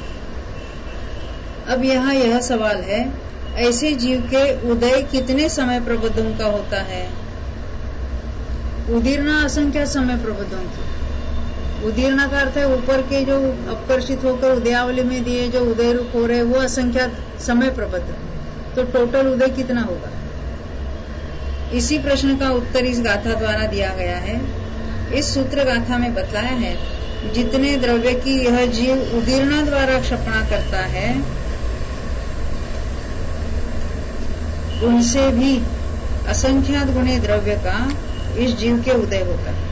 अब यहाँ यह सवाल है, ऐसे जीव के उदय कितने समय प्रबद्धों का होता है? उदीरणा असंख्यात समय प्रबद्धों की। उदीरणा का अर्थ है ऊपर के जो अपकर्षित होकर उदयावली में दिए जो उदय रूप हो रहे वो असंख्यात समय प्रबद्ध, तो टोटल उदय कितना होगा? इसी प्रश्न का उत्तर इस गाथा द्वारा दिया गया है। इस सूत्र गाथा में बतलाया है, जितने द्रव्य की यह जीव उदीरणा द्वारा क्षपणा करता है उनसे भी असंख्यात गुणे द्रव्य का इस जीव के उदय होता है।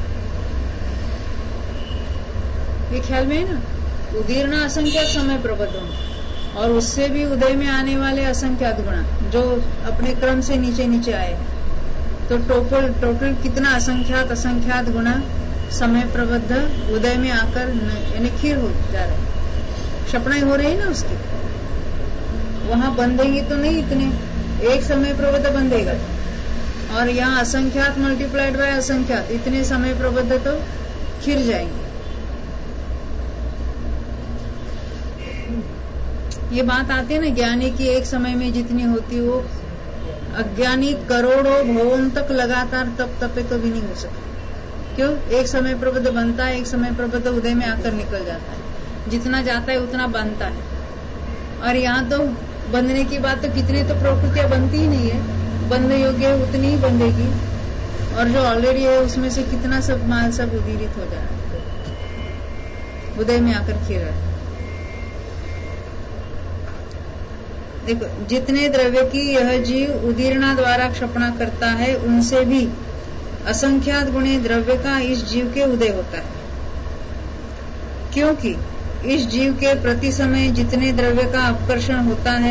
ये ख्याल में है ना? उदीरणा असंख्यात समय प्रबद्धों और उससे भी उदय में आने वाले असंख्यात गुण जो अपने क्रम से नीचे नीचे आए हैं, तो टोटल कितना असंख्यात गुण समय प्रबद्ध उदय में आकर यानी खीर हो जा रहे हैं, क्षपणाएं हो रही है ना उसकी। वहां बंधेंगे तो नहीं, इतने एक समय प्रबद्ध बंधेगा, और यहाँ असंख्यात मल्टीप्लाइड बाय असंख्यात इतने समय प्रबद्ध तो खीर जाएंगे। ये बात आती है ना, ज्ञानी की एक समय में जितनी होती वो अज्ञानी करोड़ों भवन तक लगातार तप तपे तो भी नहीं हो सकता। क्यों? एक समय प्रबद्ध बनता है, एक समय प्रबद्ध उदय में आकर निकल जाता है, जितना जाता है उतना बनता है। और यहाँ तो बंधने की बात तो कितनी तो प्रकृतियां बनती ही नहीं है, बंध योग्य है उतनी ही बंधेगी, और जो ऑलरेडी है उसमें से कितना सब माल सब उदीरित हो जा रहा है, उदय में आकर खीर रहा है। देखो, जितने द्रव्य की यह जीव उदीरणा द्वारा क्षपणा करता है उनसे भी असंख्यात गुणे द्रव्य का इस जीव के उदय होता है, क्योंकि इस जीव के प्रति समय जितने द्रव्य का अपकर्षण होता है,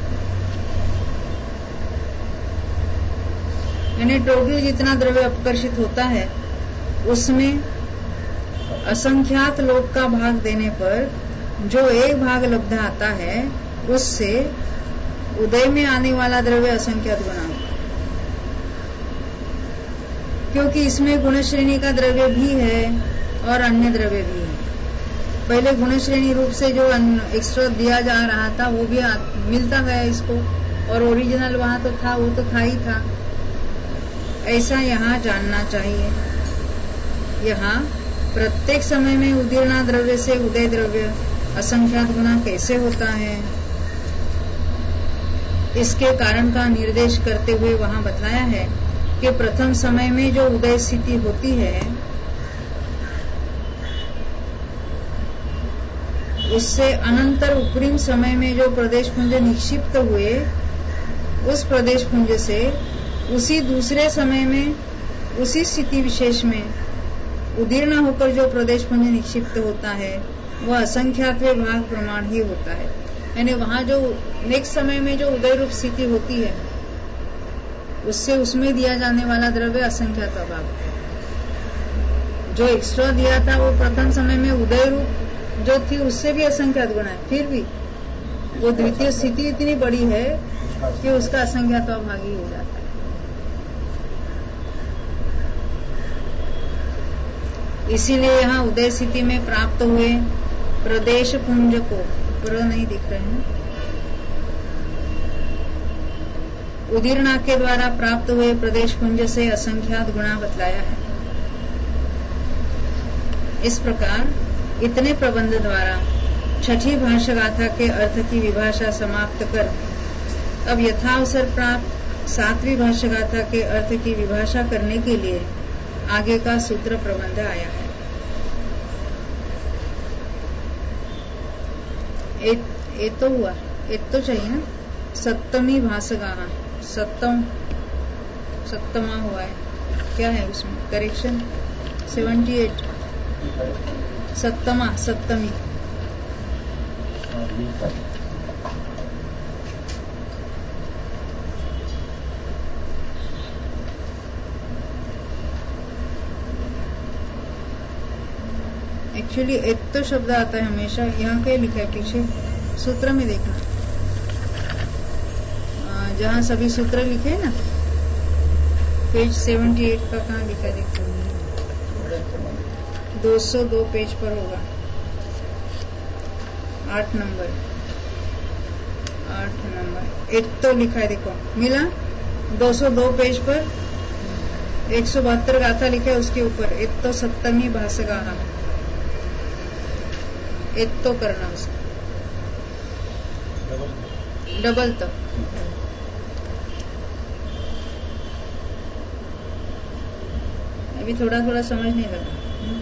यानी टोटल जितना द्रव्य अपकर्षित होता है उसमें असंख्यात लोक का भाग देने पर जो एक भाग लब्ध आता है उससे उदय में आने वाला द्रव्य असंख्यात गुना होता है, क्योंकि इसमें गुण श्रेणी का द्रव्य भी है और अन्य द्रव्य भी है। पहले गुण श्रेणी रूप से जो एक्स्ट्रा दिया जा रहा था वो भी मिलता गया इसको, और ओरिजिनल वहां तो था, वो तो था ही था। ऐसा यहाँ जानना चाहिए। यहाँ प्रत्येक समय में उदीरणा द्रव्य से उदय द्रव्य असंख्यात गुना कैसे होता है, इसके कारण का निर्देश करते हुए वहां बतलाया है कि प्रथम समय में जो उदय स्थिति होती है उससे अनंतर उपरिम समय में जो प्रदेश पुंज निक्षिप्त हुए उस प्रदेश पुंज से उसी दूसरे समय में उसी स्थिति विशेष में उदीर्ण होकर जो प्रदेश पुंज निक्षिप्त होता है वह असंख्यात भाग प्रमाण ही होता है। यानी वहां जो नेक्स्ट समय में जो उदय रूप स्थिति होती है उससे उसमें दिया जाने वाला द्रव्य असंख्यात भाग, जो एक्स्ट्रा दिया था वो प्रथम समय में उदय रूप जो थी उससे भी असंख्यात गुना है, फिर भी वो द्वितीय स्थिति इतनी बड़ी है कि उसका असंख्यात भाग ही हो जाता है। इसीलिए यहाँ उदय स्थिति में प्राप्त हुए प्रदेश पुंज को नहीं दिख रहे हैं, उदीरणा के द्वारा प्राप्त हुए प्रदेश पुंज से असंख्यात गुणा बतलाया है। इस प्रकार इतने प्रबंध द्वारा छठी भाष्य गाथा के अर्थ की विभाषा समाप्त कर अब यथावसर प्राप्त 7वीं भाष्य गाथा के अर्थ की विभाषा करने के लिए आगे का सूत्र प्रबंध आया है। एक तो हुआ, एक तो चाहिए ना, 7वीं भाषगाहा, सप्तमा हुआ है, क्या है उसमें करेक्शन? 78 सप्तमी। एक्चुअली एक तो शब्द आता है हमेशा, यहाँ क्या लिखा है पीछे सूत्र में देखना, जहाँ सभी सूत्र लिखे हैं ना, पेज 78 का कहाँ लिखा है देखो, 202 पेज पर होगा, 8 नंबर एक तो लिखा है, देखो मिला 202 पेज पर 172 गाथा लिखा है, उसके ऊपर एक तो 7वीं भाषगाहा, एक तो करना उसका डबल तो। अभी थोड़ा थोड़ा समझ नहीं लगा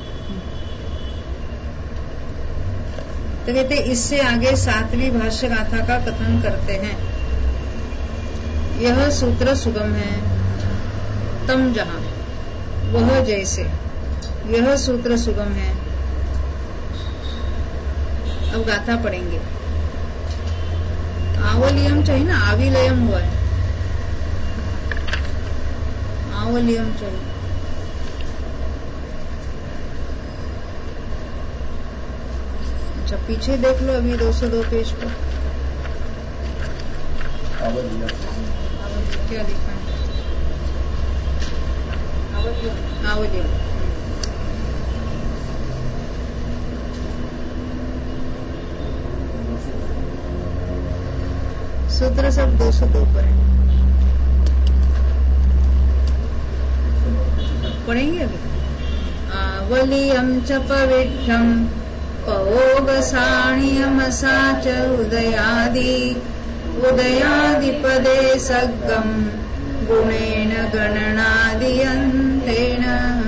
तो कहते इससे आगे 7वीं भाष्य गाथा का कथन करते हैं। यह सूत्र सुगम है, तम जहां वह जैसे, यह सूत्र सुगम है। अब गाथा पढ़ेंगे। आवलियम चाहिए ना, आविलयम हुआ है, आवलियम चाहिए। अच्छा पीछे देख लो, अभी 202 पेज पर क्या लिखा है, आवलियम। सूत्र सब 202 पर है, पढ़ेंगे अभी। आवलियम च पवित्रम पवोगसाणियमसा च उदयादिपदे सग्गम गुणेन गणनादियन्तेन।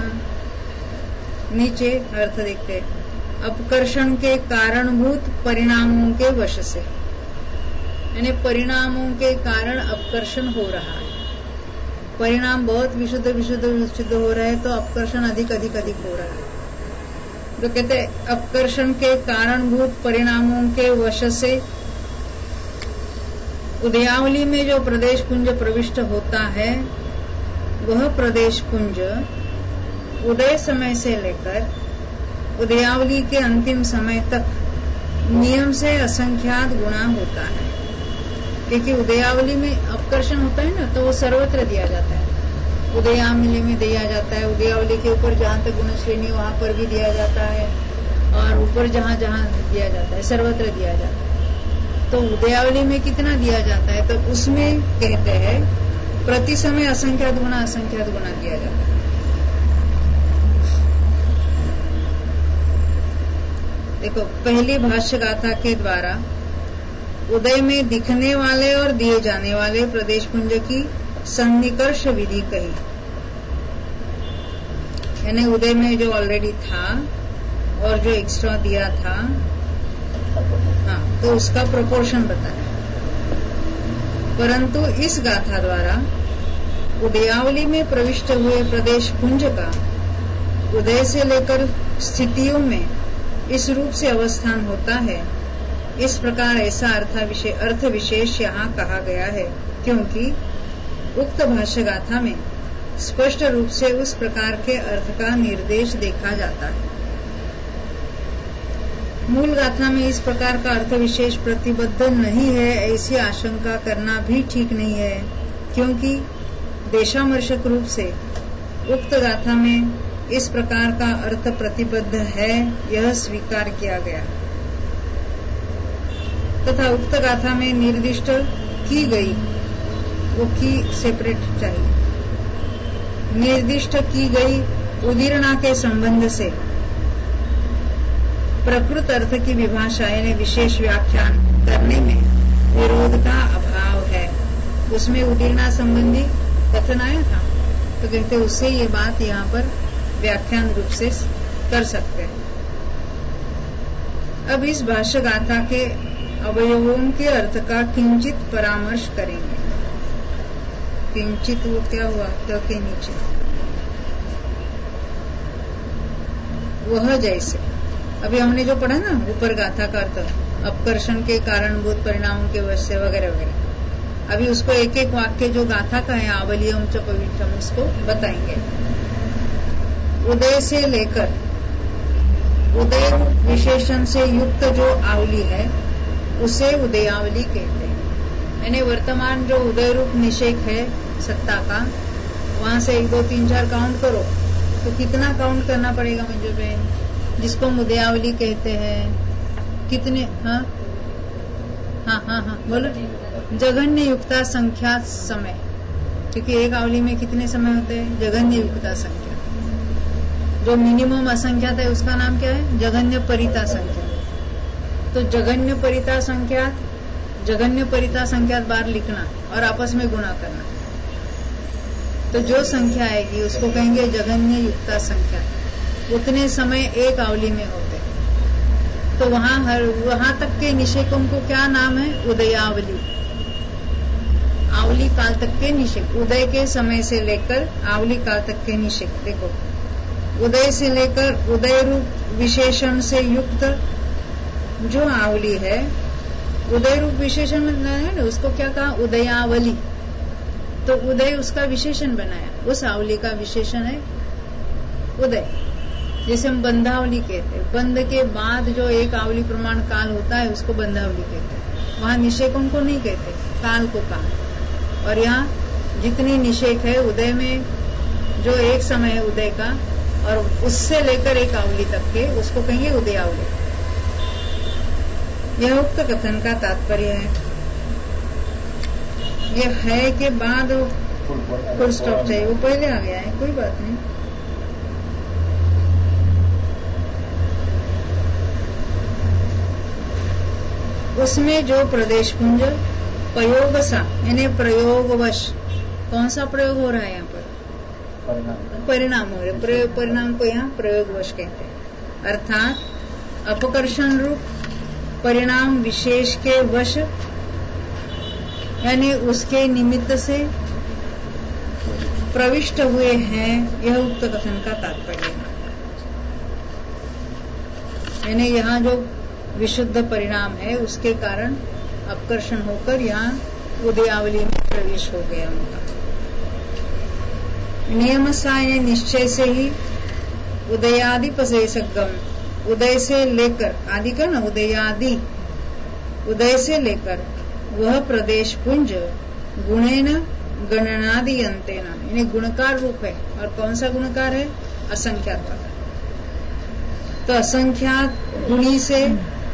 नीचे अर्थ देखते, अपकर्षण के कारणभूत परिणामों के वश से, यानी परिणामों के कारण अपकर्षण हो रहा है। परिणाम बहुत विशुद्ध हो रहा है तो अपकर्षण अधिक हो रहा है। तो कहते अपकर्षण के कारणभूत परिणामों के वश से उदयावली में जो प्रदेश पुंज प्रविष्ट होता है, वह प्रदेश पुंज उदय समय से लेकर उदयावली के अंतिम समय तक नियम से असंख्यात गुणा होता है। क्योंकि उदयावली में अपकर्षण होता है ना, तो वो सर्वत्र दिया जाता है। उदयावली में दिया जाता है, उदयावली के ऊपर जहाँ तक गुण श्रेणी वहां पर भी दिया जाता है, और ऊपर जहाँ जहाँ दिया जाता है सर्वत्र दिया जाता है। तो उदयावली में कितना दिया जाता है, तो उसमें कहते हैं प्रति समय असंख्यात गुना दिया जाता है। देखो पहली भाष्य गाथा के द्वारा उदय में दिखने वाले और दिए जाने वाले प्रदेश पुंज की सन्निकर्ष विधि कही, यानी उदय में जो ऑलरेडी था और जो एक्स्ट्रा दिया था, हाँ, तो उसका प्रोपोर्शन बताया। परंतु इस गाथा द्वारा उदयावली में प्रविष्ट हुए प्रदेश पुंज का उदय से लेकर स्थितियों में इस रूप से अवस्थान होता है, इस प्रकार ऐसा अर्थ विशेष यहाँ कहा गया है, क्योंकि उक्त भाष्य गाथा में स्पष्ट रूप से उस प्रकार के अर्थ का निर्देश देखा जाता है। मूल गाथा में इस प्रकार का अर्थ विशेष प्रतिबद्ध नहीं है, ऐसी आशंका करना भी ठीक नहीं है, क्योंकि देशामर्शक रूप से उक्त गाथा में इस प्रकार का अर्थ प्रतिबद्ध है, यह स्वीकार किया गया। तथा उक्त गाथा में निर्दिष्ट की गई, वो की सेपरेट चाहिए, निर्दिष्ट की गई उदीर्णा के संबंध से प्रकृत अर्थ की विभाषा यानी विशेष व्याख्यान करने में विरोध का अभाव है। उसमें उदीर्णा संबंधी कथन आया था, तो कहते उससे ये बात यहाँ पर व्याख्यान रूप से कर सकते हैं। अब इस भाष्य गाथा के अवयवों के अर्थ का किंचित परामर्श करेंगे। किंचित वो क्या हुआ, त के नीचे वह जैसे, अभी हमने जो पढ़ा ना ऊपर गाथा का अर्थ अपकर्षण के कारणभूत परिणामों के वश्य वगैरह वगैरह, अभी उसको एक एक वाक्य जो गाथा का है आवलियम च पवित्रम उसको बताएंगे। उदय से लेकर उदय विशेषण से युक्त जो आवली है उसे उदयावली कहते हैं। यानी वर्तमान जो उदय रूप निषेक है सत्ता का, वहां से 1 2 3 4 काउंट करो तो कितना काउंट करना पड़ेगा मंजू बहन, जिसको उदयावली कहते हैं। कितने? हाँ हाँ हाँ हाँ बोलो। जघन्य युक्ता संख्या समय, क्योंकि एक आवली में कितने समय होते हैं? जघन्य युक्ता संख्या। जो मिनिमम असंख्यात है उसका नाम क्या है? जघन्य परिता संख्या। तो जघन्य परिता संख्यात, जघन्य परिता संख्यात बार लिखना और आपस में गुणा करना, तो जो संख्या आएगी उसको कहेंगे जघन्य युक्ता संख्या। उतने समय एक आवली में होते, तो वहां तक के निषेकों को क्या नाम है? उदयावली। आवली काल तक के निषेक, उदय के समय से लेकर आवली काल तक के निषेक। देखो, उदय से लेकर उदय रूप विशेषण से युक्त जो आवली है, उदय रूप विशेषण में है ना, उसको क्या कहा? उदयावली। तो उदय उसका विशेषण बनाया, उस आवली का विशेषण है उदय। जैसे हम बंधावली कहते हैं, बंध के बाद जो एक आवली प्रमाण काल होता है उसको बंधावली कहते हैं। वहां निषेकों को नहीं कहते, काल को काल। और यहाँ जितनी निषेक है उदय में, जो एक समय है उदय का और उससे लेकर एक आवली तक के, उसको कहेंगे उदयावली। यह उक्त कथन का तात्पर्य है। यह है के बाद फुल स्टॉप चाहिए, वो पहले आ गया है, कोई बात नहीं। उसमें जो प्रदेश पुंज प्रयोगसा यानी प्रयोगवश, कौन सा प्रयोग हो रहा है यहाँ पर? परिणाम हो रहे। परिणाम को यहाँ प्रयोगवश कहते हैं। अर्थात अपकर्षण रूप परिणाम विशेष के वश, यानी उसके निमित्त से प्रविष्ट हुए हैं, यह उक्त कथन का तात्पर्य है। यानी यहाँ जो विशुद्ध परिणाम है उसके कारण अपकर्षण होकर यहाँ उदयावली में प्रवेश हो गया उनका। नियम साय निश्चय से ही उदयादि पसेसगम, उदय से लेकर, आदि का ना उदयादि, उदय से लेकर वह प्रदेश पुंज गुणेन गणनादि अंतेन, यानी गुणकार रूप है। और कौन सा गुणकार है? असंख्यात वाला। तो असंख्यात गुणी से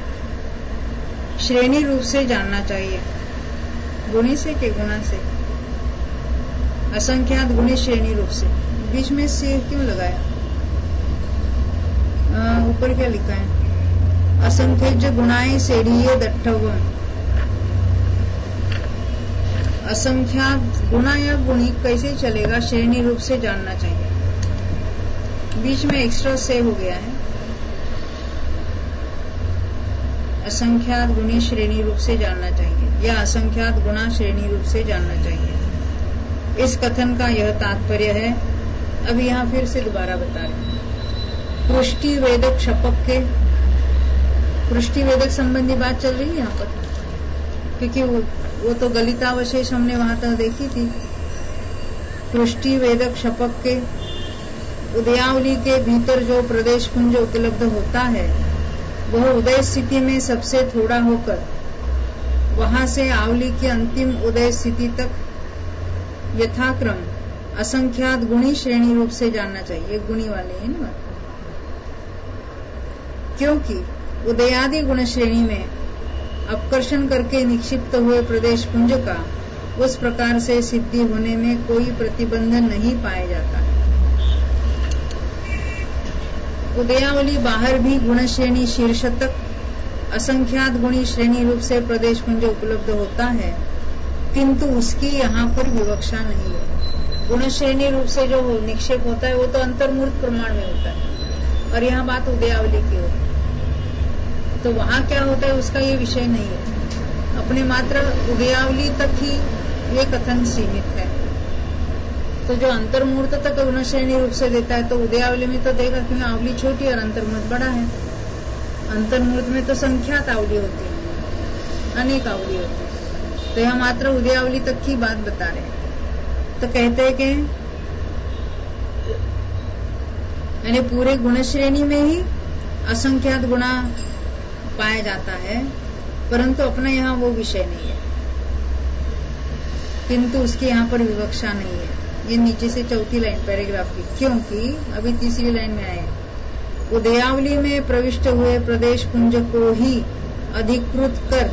श्रेणी रूप से जानना चाहिए। गुणी से के गुणा से? असंख्यात गुणी श्रेणी रूप से। बीच में से क्यों लगाया? ऊपर क्या लिखा है? असंख्य गुणाएं सेढ़ीय दट्ठवम। असंख्यात गुणा या गुणी कैसे चलेगा? श्रेणी रूप से जानना चाहिए। बीच में एक्स्ट्रा से हो गया है। असंख्यात गुणी श्रेणी रूप से जानना चाहिए या असंख्यात गुणा श्रेणी रूप से जानना चाहिए। इस कथन का यह तात्पर्य है। अब यहाँ फिर से दोबारा बता रहे, पुष्टि वेदक शपक के, पुष्टि वेदक संबंधी बात चल रही है यहाँ पर, क्योंकि वो तो गलितावशेष हमने वहां तक देखी थी। पुष्टि वेदक शपक के उदयावली के भीतर जो प्रदेश पुंज उपलब्ध होता है वह उदय स्थिति में सबसे थोड़ा होकर वहां से आवली की अंतिम उदय स्थिति तक यथाक्रम असंख्यात गुणी श्रेणी रूप से जानना चाहिए। गुणी वाले है ना, क्योंकि उदयादि गुण श्रेणी में अपकर्षण करके निक्षिप्त हुए प्रदेश पुंज का उस प्रकार से सिद्धि होने में कोई प्रतिबंध नहीं पाया जाता। उदयावली बाहर भी गुण श्रेणी शीर्ष तक असंख्यात गुणी श्रेणी रूप से प्रदेश पुंज उपलब्ध होता है, किंतु उसकी यहाँ पर विवक्षा नहीं है। गुणश्रेणी रूप से जो निक्षेप होता है वो तो अंतर्मूर्त प्रमाण में होता है, और यहाँ बात उदयावली की होती है, तो वहाँ क्या होता है उसका ये विषय नहीं है। अपने मात्र उदयावली तक ही ये कथन सीमित है। तो जो अंतर्मूर्त तक गुणश्रेणी रूप से देता है तो उदयावली में तो देगा क्योंकि आवली छोटी और अंतर्मूर्त बड़ा है। अंतर्मूर्त में तो संख्यात आवली होती है, अनेक आवली होती है, तो यहाँ मात्र उदयावली तक की बात बता रहे हैं। तो कहते हैं कि यानी पूरे गुण श्रेणी में ही असंख्यात गुणा पाया जाता है, परंतु अपना यहाँ वो विषय नहीं है, किंतु उसकी यहाँ पर विवक्षा नहीं है। ये नीचे से चौथी लाइन पैराग्राफ की, क्योंकि अभी तीसरी लाइन में आए उदयावली में प्रविष्ट हुए प्रदेश पुंज को ही अधिकृत कर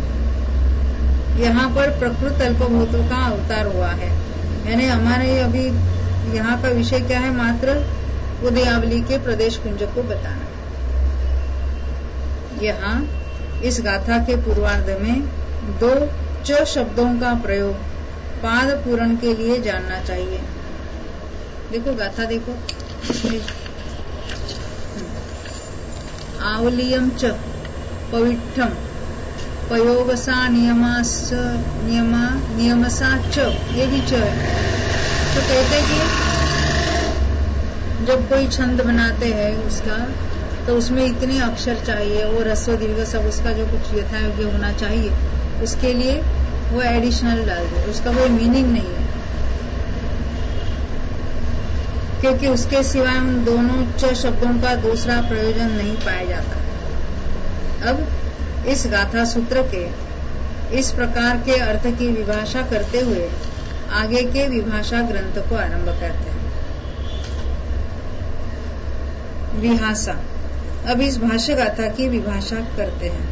यहाँ पर प्रकृत अल्पभूतों का अवतार हुआ है। यानी हमारे अभी यहाँ का विषय क्या है, मात्र उदयावली के प्रदेश पुंज को बताना। यहाँ इस गाथा के पूर्वार्ध में 2 च शब्दों का प्रयोग पाद पूरण के लिए जानना चाहिए। देखो गाथा देखो, आवलियम च पविट्ठम पयोगसा नियमसा च, ये भी च है। तो कहते कि जब कोई छंद बनाते हैं उसका, तो उसमें इतने अक्षर चाहिए और ह्रस्व दीर्घ सब उसका जो कुछ यथायोग्य होना चाहिए, उसके लिए वो एडिशनल डाल दे, उसका कोई मीनिंग नहीं है, क्योंकि उसके सिवाय उन दोनों च शब्दों का दूसरा प्रयोजन नहीं पाया जाता। अब इस गाथा सूत्र के इस प्रकार के अर्थ की विभाषा करते हुए आगे के विभाषा ग्रंथ को आरंभ करते हैं। विहासा। अब इस भाष्य गाथा की विभाषा करते हैं।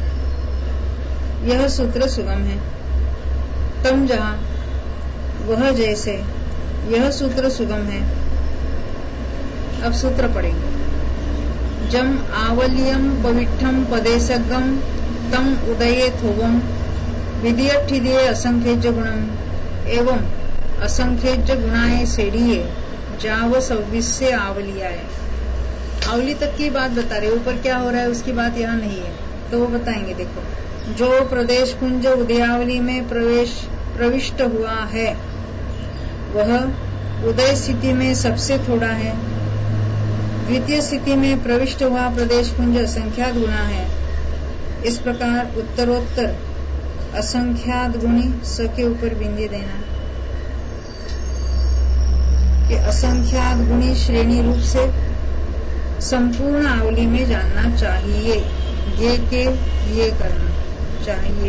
यह सूत्र सुगम है, तम जहाँ वह जैसे, यह सूत्र सुगम है। अब सूत्र पढ़ेंगे। जम आवलियम पविट्ठम पदेशगम तम उदये थोवम विधियठिदिये असंख्यज गुणम एवं असंख्यज गुणाए सेड़िये जाव सव्विस्य आवलियाए। आवली तक की बात बता रहे, ऊपर क्या हो रहा है उसकी बात यहाँ नहीं है, तो वो बताएंगे। देखो, जो प्रदेश पुंज उदयावली में प्रविष्ट हुआ है वह उदय स्थिति में सबसे थोड़ा है। द्वितीय स्थिति में प्रविष्ट हुआ प्रदेश पुंज असंख्यात गुणा है। इस प्रकार उत्तरोत्तर असंख्यात गुणी स के ऊपर बिंदी देना कि असंख्यात गुणी श्रेणी रूप से संपूर्ण आवली में जानना चाहिए। ये के ये करना चाहिए।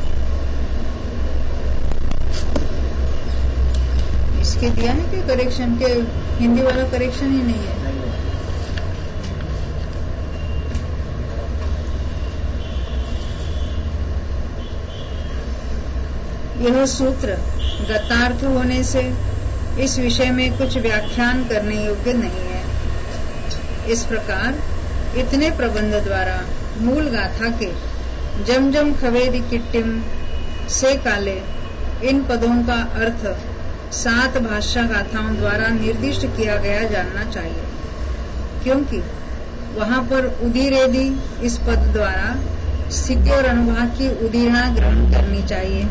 इसके दिया है कि करेक्शन के, हिंदी वाला करेक्शन ही नहीं है। यह सूत्र गतार्थ होने से इस विषय में कुछ व्याख्यान करने योग्य नहीं है। इस प्रकार इतने प्रबंध द्वारा मूल गाथा के जम जम खवेदी किट्टिम से काले इन पदों का अर्थ 7 भाष्य गाथाओं द्वारा निर्दिष्ट किया गया जानना चाहिए, क्योंकि वहाँ पर उदीरेदी इस पद द्वारा स्थिति और अनुभाग की उदीरणा ग्रहण करनी चाहिए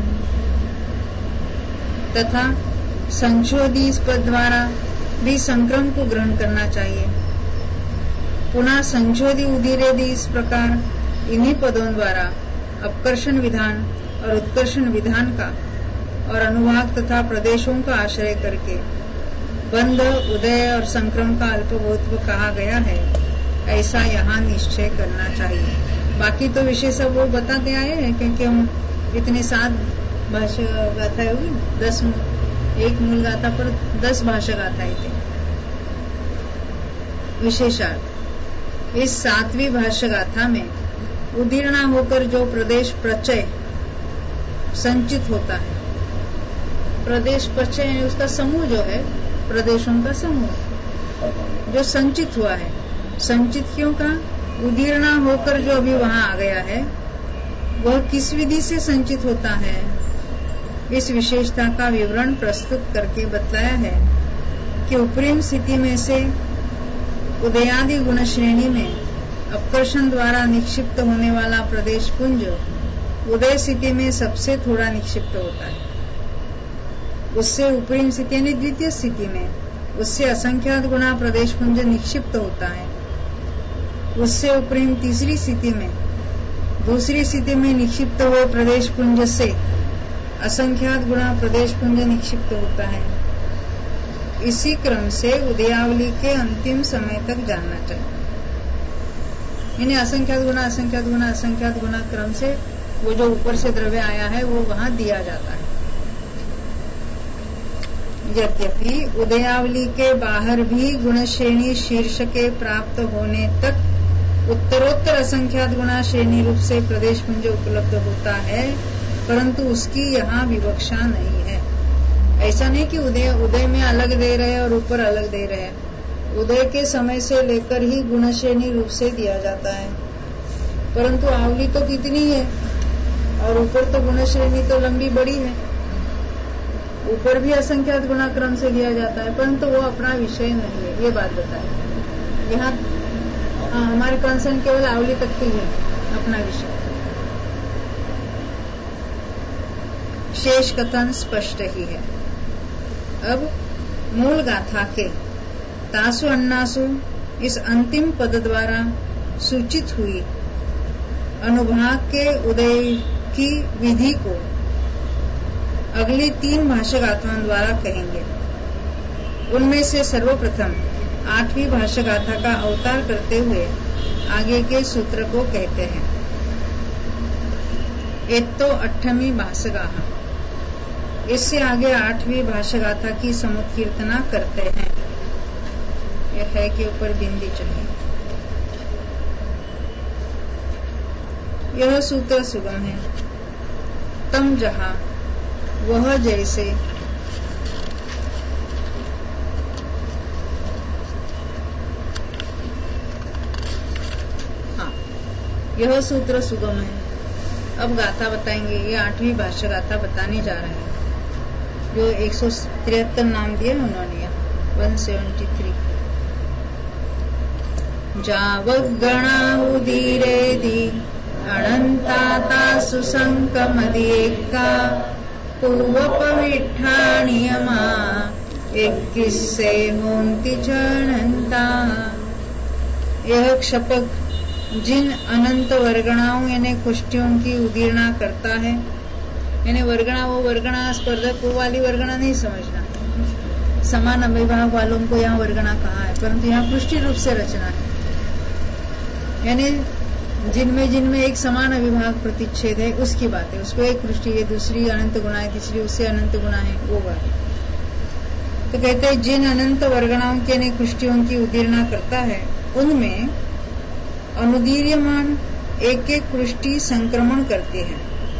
तथा संशोधी इस पद द्वारा भी संक्रम को ग्रहण करना चाहिए। पुनः संशोधी उदीरेदी इस प्रकार इन्हीं पदों द्वारा अपकर्षण विधान और उत्कर्षण विधान का और अनुभाग तथा प्रदेशों का आश्रय करके बंध, उदय और संक्रम का अल्पभूत्व कहा गया है, ऐसा यहाँ निश्चय करना चाहिए। बाकी तो विषय सब वो बताते आए हैं, क्योंकि हम इतने 7 भाष्य गाथा होगी, 10 एक मूल गाथा पर 10 भाष्य गाथाएं थे। विशेषार्थ इस 7वीं भाष्य गाथा में उदीर्णा होकर जो प्रदेश प्रचय संचित होता है, प्रदेश प्रचय यानी उसका समूह जो है, प्रदेशों का समूह जो संचित हुआ है। संचित क्यों कहा? उदीर्णा होकर जो अभी वहां आ गया है वह किस विधि से संचित होता है? इस विशेषता का विवरण प्रस्तुत करके बतलाया है कि उपरिम स्थिति में से उदयादि गुण श्रेणी में अपकर्षण द्वारा निक्षिप्त होने वाला प्रदेश पुंज उदय स्थिति में सबसे थोड़ा निक्षिप्त होता है। उससे उपरिम स्थिति यानी द्वितीय स्थिति में उससे असंख्यात गुना प्रदेश पुंज निक्षिप्त होता है। उससे उपरिम तीसरी स्थिति में दूसरी स्थिति में निक्षिप्त हुए प्रदेश पुंज से असंख्यात गुना प्रदेश पुंज निक्षिप्त होता है। इसी क्रम से उदयावली के अंतिम समय तक जानना चाहिए। यानी असंख्यात गुना क्रम से वो जो ऊपर से द्रव्य आया है वो वहां दिया जाता है। यद्यपि उदयावली के बाहर भी गुण श्रेणी शीर्ष के प्राप्त होने तक उत्तरोत्तर असंख्यात गुना श्रेणी रूप से प्रदेश पुंज उपलब्ध होता है, परंतु उसकी यहाँ विवक्षा नहीं है। ऐसा नहीं कि उदय में अलग दे रहे और ऊपर अलग दे रहे। उदय के समय से लेकर ही गुण श्रेणी रूप से दिया जाता है, परंतु आवली तो कितनी है और ऊपर तो गुण श्रेणी तो लंबी बड़ी है। ऊपर भी असंख्यात गुणा क्रम से दिया जाता है, परंतु वो अपना विषय नहीं है। ये बात बताए यहाँ हमारे कंसर्न केवल आवली तक की है, अपना विषय। शेष कथन स्पष्ट ही है। अब मूल गाथा के तासु अन्नासु इस अंतिम पद द्वारा सूचित हुई अनुभाग के उदय की विधि को अगली 3 भाष्यगाथाओं द्वारा कहेंगे। उनमें से सर्वप्रथम 8वीं भाष्यगाथा का अवतार करते हुए आगे के सूत्र को कहते हैं। एत्तो 8वीं भाष्यगाथा। इससे आगे 8वीं भाष्यगाथा की समुत्कीर्तना करते हैं। यह है के ऊपर बिंदी चाहिए। यह सूत्र सुगम है। तम जहां वह जैसे यह सूत्र सुगम है। अब गाथा बताएंगे। ये 8वीं भाष्य गाथा बताने जा रहे हैं, जो 173 नाम दिए उन्होंने 173। जावगणा उदीरेति अनंताता सुसंकमदिएका पूर्वपविठा नियमा 21 से होंति च अनंता। यह क्षपक जिन अनंत वर्गणाओं यानी कुष्टियों की उदीर्णा करता है, यानी वर्गणा वो वर्गणा स्पर्धक वो वाली वर्गणा नहीं समझना। समान अविभाग वालों को यहाँ वर्गणा कहा है, परंतु यहाँ पुष्टि रूप से रचना है। यानी जिनमें एक समान अविभाग प्रतिच्छेद है उसकी बात है। उसको एक पुष्टि है, दूसरी अनंत गुणा है, तीसरी उससे अनंत गुणा है, वो बात। तो कहते हैं जिन अनंत वर्गणाओं के यानी कुष्टियों की उदीर्णा करता है उनमें अनुदीर्यमान एक एक पुष्टि संक्रमण करती है।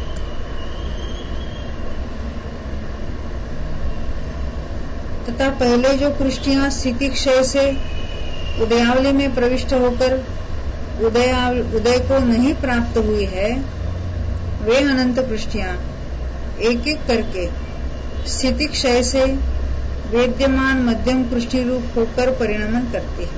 तथा पहले जो पुष्टियां स्थिति क्षय से उदयावली में प्रविष्ट होकर उदय को नहीं प्राप्त हुई है, वे अनंत पुष्टियां एक एक करके स्थिति क्षय से वेद्यमान मध्यम पुष्टि रूप होकर परिणमन करती है।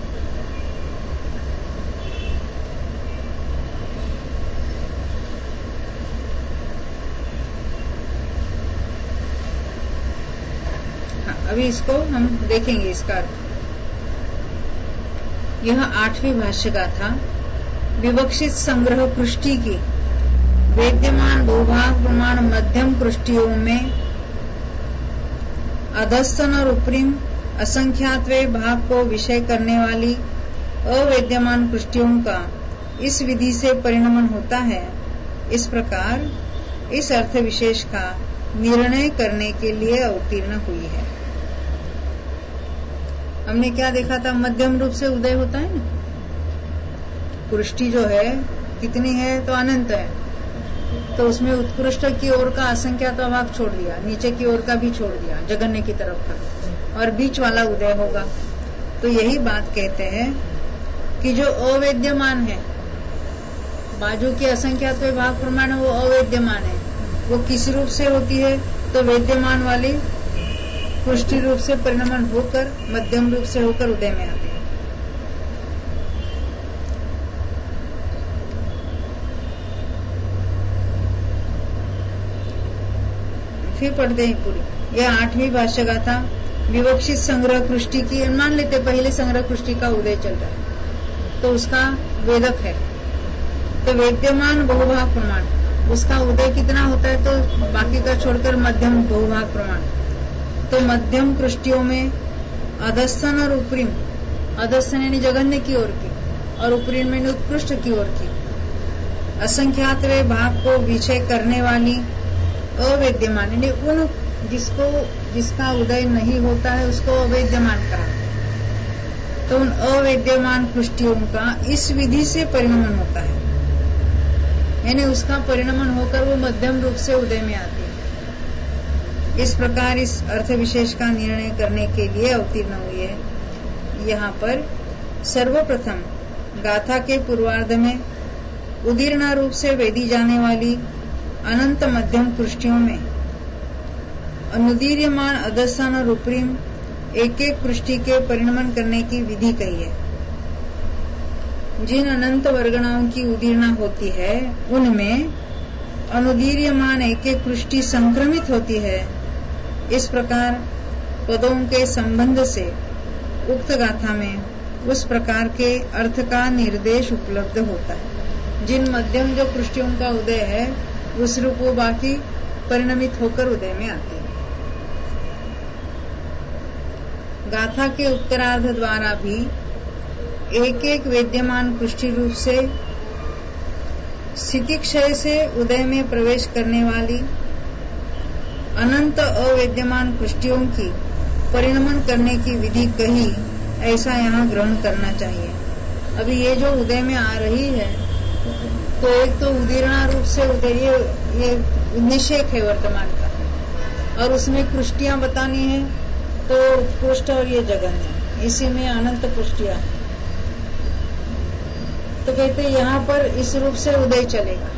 अभी इसको हम देखेंगे इसका अर्थ। यह 8वीं भाष्य गाथा विवक्षित संग्रह पुष्टि की वेद्यमान भूभाग प्रमाण मध्यम पुष्टियों में अधस्तन और उपरिम असंख्यातवे भाग को विषय करने वाली अवेद्यमान पुष्टियों का इस विधि से परिणमन होता है। इस प्रकार इस अर्थ विशेष का निर्णय करने के लिए अवतीर्ण हुई है। हमने क्या देखा था? मध्यम रूप से उदय होता है ना। पुष्टि जो है कितनी है तो अनंत है, तो उसमें उत्कृष्ट की ओर का असंख्यात भाग छोड़ दिया, नीचे की ओर का भी छोड़ दिया, जगन्य की तरफ का, और बीच वाला उदय होगा। तो यही बात कहते हैं कि जो अवेद्यमान है, बाजू के असंख्यात भाग प्रमाण वो अवेद्यमान है, वो किस रूप से होती है? तो वेद्यमान वाली पुष्टि रूप से परिणमन होकर मध्यम रूप से होकर उदय में आती है। फिर पढ़ते हैं पूरी। यह 8वीं भाष्य गाथा विवक्षित संग्रह कृष्टि की। मान लेते पहले संग्रह कृष्टि का उदय चल रहा है तो उसका वेदक है, तो वेद्यमान बहुभाग प्रमाण, उसका उदय कितना होता है तो बाकी का छोड़कर मध्यम बहुभाग प्रमाण। तो मध्यम कृष्टियों में अधस्तन और उपरिम, अधस्तन यानी जघन्य की ओर की और उपरिम में उत्कृष्ट की ओर की असंख्यातवे भाग को विषय करने वाली अवेद्यमान, यानी उन जिसका उदय नहीं होता है उसको अवेद्यमान कहा। तो उन अवेद्यमान पुष्टियों का इस विधि से परिणमन होता है, यानी उसका परिणमन होकर वो मध्यम रूप से उदय में आती है। इस प्रकार इस अर्थ विशेष का निर्णय करने के लिए अवतीर्ण हुई है। यहाँ पर सर्वप्रथम गाथा के पूर्वार्ध में उदीर्ण रूप से वेदी जाने वाली अनंत मध्यम पुष्टियों में अनुदीर्यमान अधस्थान और उपरिम एक एक पुष्टि के परिणमन करने की विधि कही है। जिन अनंत वर्गणाओं की उदीर्णा होती है उनमें अनुदीर्यमान एक एक पुष्टि संक्रमित होती है। इस प्रकार पदों के संबंध से उक्त गाथा में उस प्रकार के अर्थ का निर्देश उपलब्ध होता है। जिन मध्यम जो पुष्टियों का उदय है उस रूप वो बाकी परिणमित होकर उदय में आते हैं। गाथा के उत्तरार्ध द्वारा भी एक एक वेद्यमान पुष्टि रूप से स्थिति क्षय से उदय में प्रवेश करने वाली अनंत अवेद्यमान पुष्टियों की परिणमन करने की विधि कही, ऐसा यहाँ ग्रहण करना चाहिए। अभी ये जो उदय में आ रही है तो एक तो उदीर्णा रूप से उदय, ये निषेक है वर्तमान का, और उसमें पुष्टियां बतानी है तो पुष्ट और ये जघन्य, इसी में अनंत पुष्टियां। तो कहते यहाँ पर इस रूप से उदय चलेगा,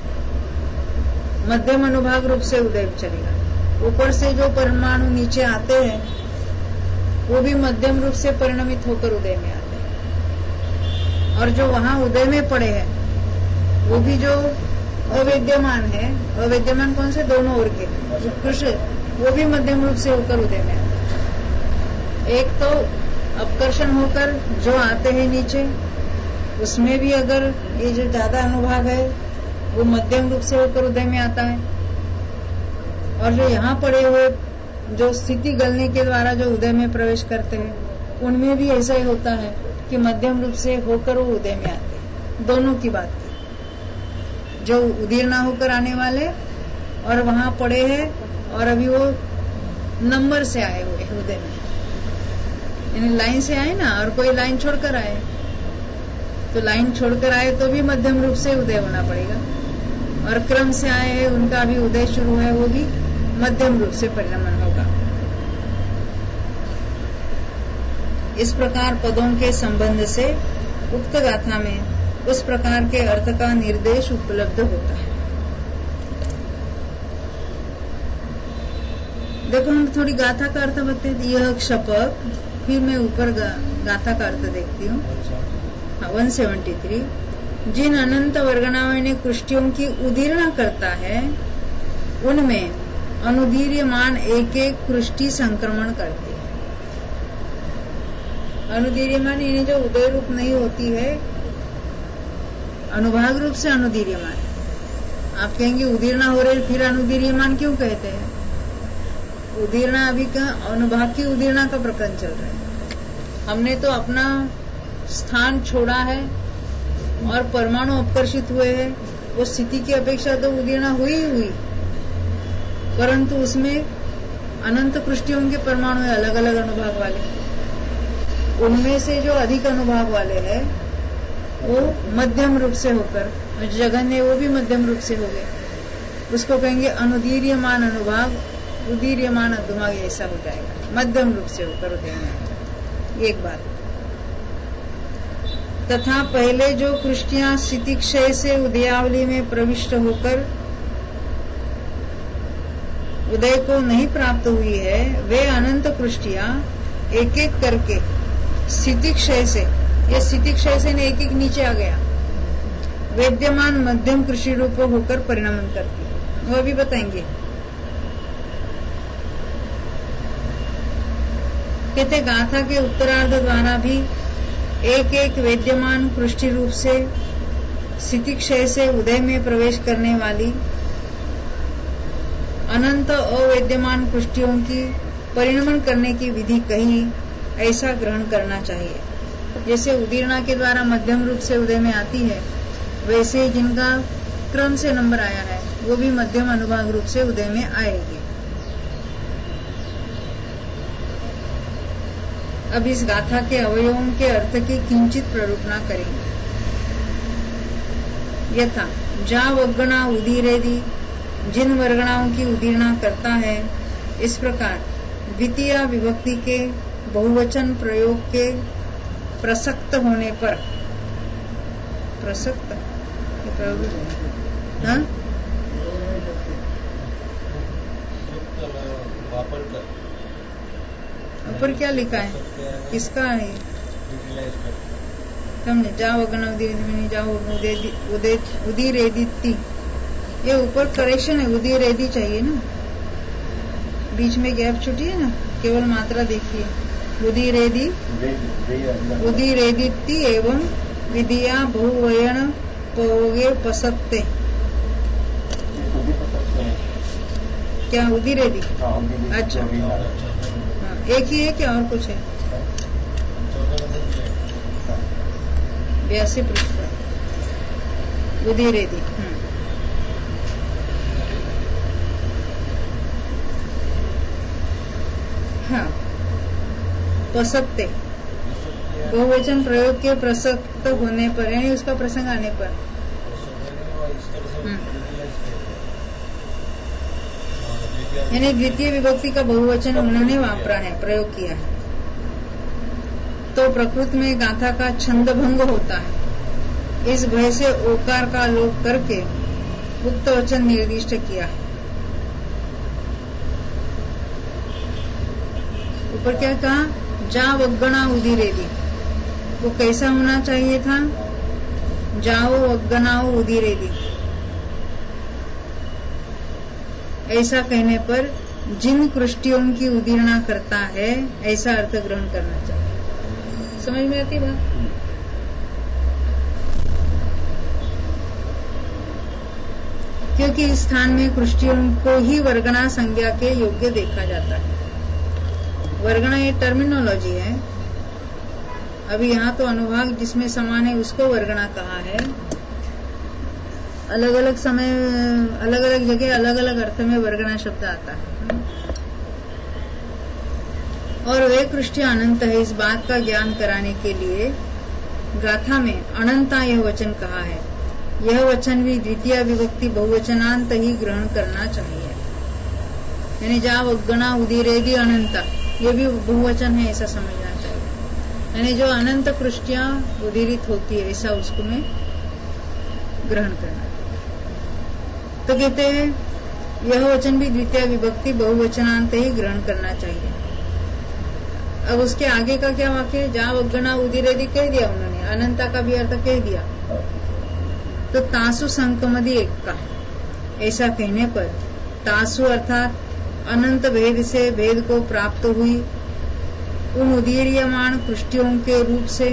मध्यम अनुभाग रूप से उदय चलेगा। ऊपर से जो परमाणु नीचे आते हैं वो भी मध्यम रूप से परिणमित होकर उदय में आते हैं, और जो वहां उदय में पड़े हैं वो भी जो अवेद्यमान है, अवेद्यमान कौन से दोनों ओर के उत्कृष्ट, वो भी मध्यम रूप से होकर उदय में आते हैं। एक तो अपकर्षण होकर जो आते हैं नीचे, उसमें भी अगर ये जो ज्यादा अनुभाग है वो मध्यम रूप से होकर उदय में आता है, और जो यहाँ पड़े हुए जो स्थिति गलने के द्वारा जो उदय में प्रवेश करते हैं उनमें भी ऐसा ही होता है कि मध्यम रूप से होकर वो उदय में आते हैं। दोनों की बात की, जो उदीर्ण होकर आने वाले और वहां पड़े हैं और अभी वो नंबर से आए हुए उदय में, यानी लाइन से आए ना, और कोई लाइन छोड़कर आए तो लाइन छोड़कर आए तो भी मध्यम रूप से उदय होना पड़ेगा, और क्रम से आए हैं उनका भी उदय शुरू है वो भी मध्यम रूप से परिणमन होगा। इस प्रकार पदों के संबंध से उक्त गाथा में उस प्रकार के अर्थ का निर्देश उपलब्ध होता है। देखो हम थोड़ी गाथा का अर्थ बताते हैं। यह क्षपक, फिर मैं ऊपर गाथा का अर्थ देखती हूँ। 173 जिन अनंत वर्गणाओं ने कृष्टियों की उदीर्णा करता है उनमें अनुदीर्यमान एक एक कृष्टि संक्रमण करती है। अनुदीर्यमान यानी जो उदय रूप नहीं होती है, अनुभाग रूप से अनुदीर्यमान। आप कहेंगे उदीर्णा हो रहे फिर अनुदीर्यमान क्यों कहते हैं? उदीर्णा अभी का अनुभाग की उदीर्णा का प्रकरण चल रहा है। हमने तो अपना स्थान छोड़ा है और परमाणु अपकर्षित हुए हैं, वो स्थिति की अपेक्षा तो उदीर्णा हुई, परंतु उसमें अनंत कृष्टियों के परमाणु है अलग अलग अनुभाग वाले। उनमें से जो अधिक अनुभाग वाले हैं वो मध्यम रूप से होकर, जघन्य वो भी मध्यम रूप से हो गए, उसको कहेंगे अनुदीर्यमान अनुभाग, उदीर्यमान अनुभाग, ऐसा हो जाएगा, मध्यम रूप से होकर उदय। एक बात। तथा पहले जो कृष्टियां स्थिति क्षय से उदयावली में प्रविष्ट होकर उदय को नहीं प्राप्त हुई है, वे अनंत कृष्टियां एक एक करके स्थिति क्षय से, ये स्थिति क्षय से एक एक नीचे आ गया, विद्यमान मध्यम कृषि रूप होकर परिणमन करती। वो अभी बताएंगे। कहते गाथा के उत्तरार्ध द्वारा भी एक एक विद्यमान कृष्टि रूप से स्थिति क्षय से उदय में प्रवेश करने वाली अनंत अविद्यमान कृष्टियों की परिणमन करने की विधि कही, ऐसा ग्रहण करना चाहिए। जैसे उदीर्णा के द्वारा मध्यम रूप से उदय में आती है, वैसे जिनका क्रम से नंबर आया है वो भी मध्यम अनुभाग रूप से उदय में आएगी। अब इस गाथा के अवयवों के अर्थ की किंचित प्ररूपणा करेंगे। यथा जा वग्गणा उदीरेदि, जिन वर्गणाओं की उदीर्णा करता है, इस प्रकार द्वितीय विभक्ति के बहुवचन प्रयोग के प्रसक्त होने पर, प्रसक्त ऊपर क्या लिखा है, किसका है? समझे, जा वग्गणा उदीरेदिति, ये ऊपर करेक्शन है, उदीरेदि चाहिए ना, बीच में गैप छुटी है ना, केवल मात्रा देखिए। उदीरेदिति एवं विधिया बहुवयन पयोगे पसत्ते, क्या उदीरेदि? अच्छा, एक ही है क्या और कुछ है? 82 पृष्ठ पर उदीरेदि। हाँ, प्रसक्ते बहुवचन प्रयोग के प्रसक्त होने पर, यानी उसका प्रसंग आने पर। यानी द्वितीय विभक्ति का बहुवचन उन्होंने वापरा है, प्रयोग किया है, तो प्रकृति में गाथा का छंद भंग होता है। इस भय से ओकार का लोप करके उक्त वचन निर्दिष्ट किया है। ऊपर क्या कहा? जा वग्गणा उदीरेदि, वो कैसा होना चाहिए था? जाओ वग्गणाओ उदीरेदि। ऐसा कहने पर जिन कृष्टियों की उदीर्णा करता है, ऐसा अर्थ ग्रहण करना चाहिए। समझ में आती बात? क्योंकि इस स्थान में कृष्टियों को ही वर्गणा संज्ञा के योग्य देखा जाता है। वर्गणा ये टर्मिनोलॉजी है। अभी यहाँ तो अनुभाग जिसमें समान है उसको वर्गणा कहा है। अलग अलग समय, अलग अलग जगह अलग अलग अर्थ में वर्गणा शब्द आता है। और वे कृष्टि अनंत है, इस बात का ज्ञान कराने के लिए गाथा में अनंता यह वचन कहा है। यह वचन भी द्वितीय विभक्ति बहुवचनांत ही ग्रहण करना चाहिए। यानी जा वग्गणा उदीरेदि अनंता, ये भी बहुवचन है, ऐसा समझना चाहिए। यानी जो अनंत कृष्टियां उदीरित होती है, ऐसा उसको में ग्रहण करना। तो कहते हैं यह वचन भी द्वितीय विभक्ति बहुवचनांत ही ग्रहण करना चाहिए। अब उसके आगे का क्या वाक्य? जा वग्गणा उदीरेदि कह दिया उन्होंने, अनंता का भी अर्थ कह दिया। तो तासु संकमदि एक का, ऐसा कहने पर तासु अर्थात अनंत भेद से भेद को प्राप्त हुई उन उदीर्यमान कृष्टियों के रूप से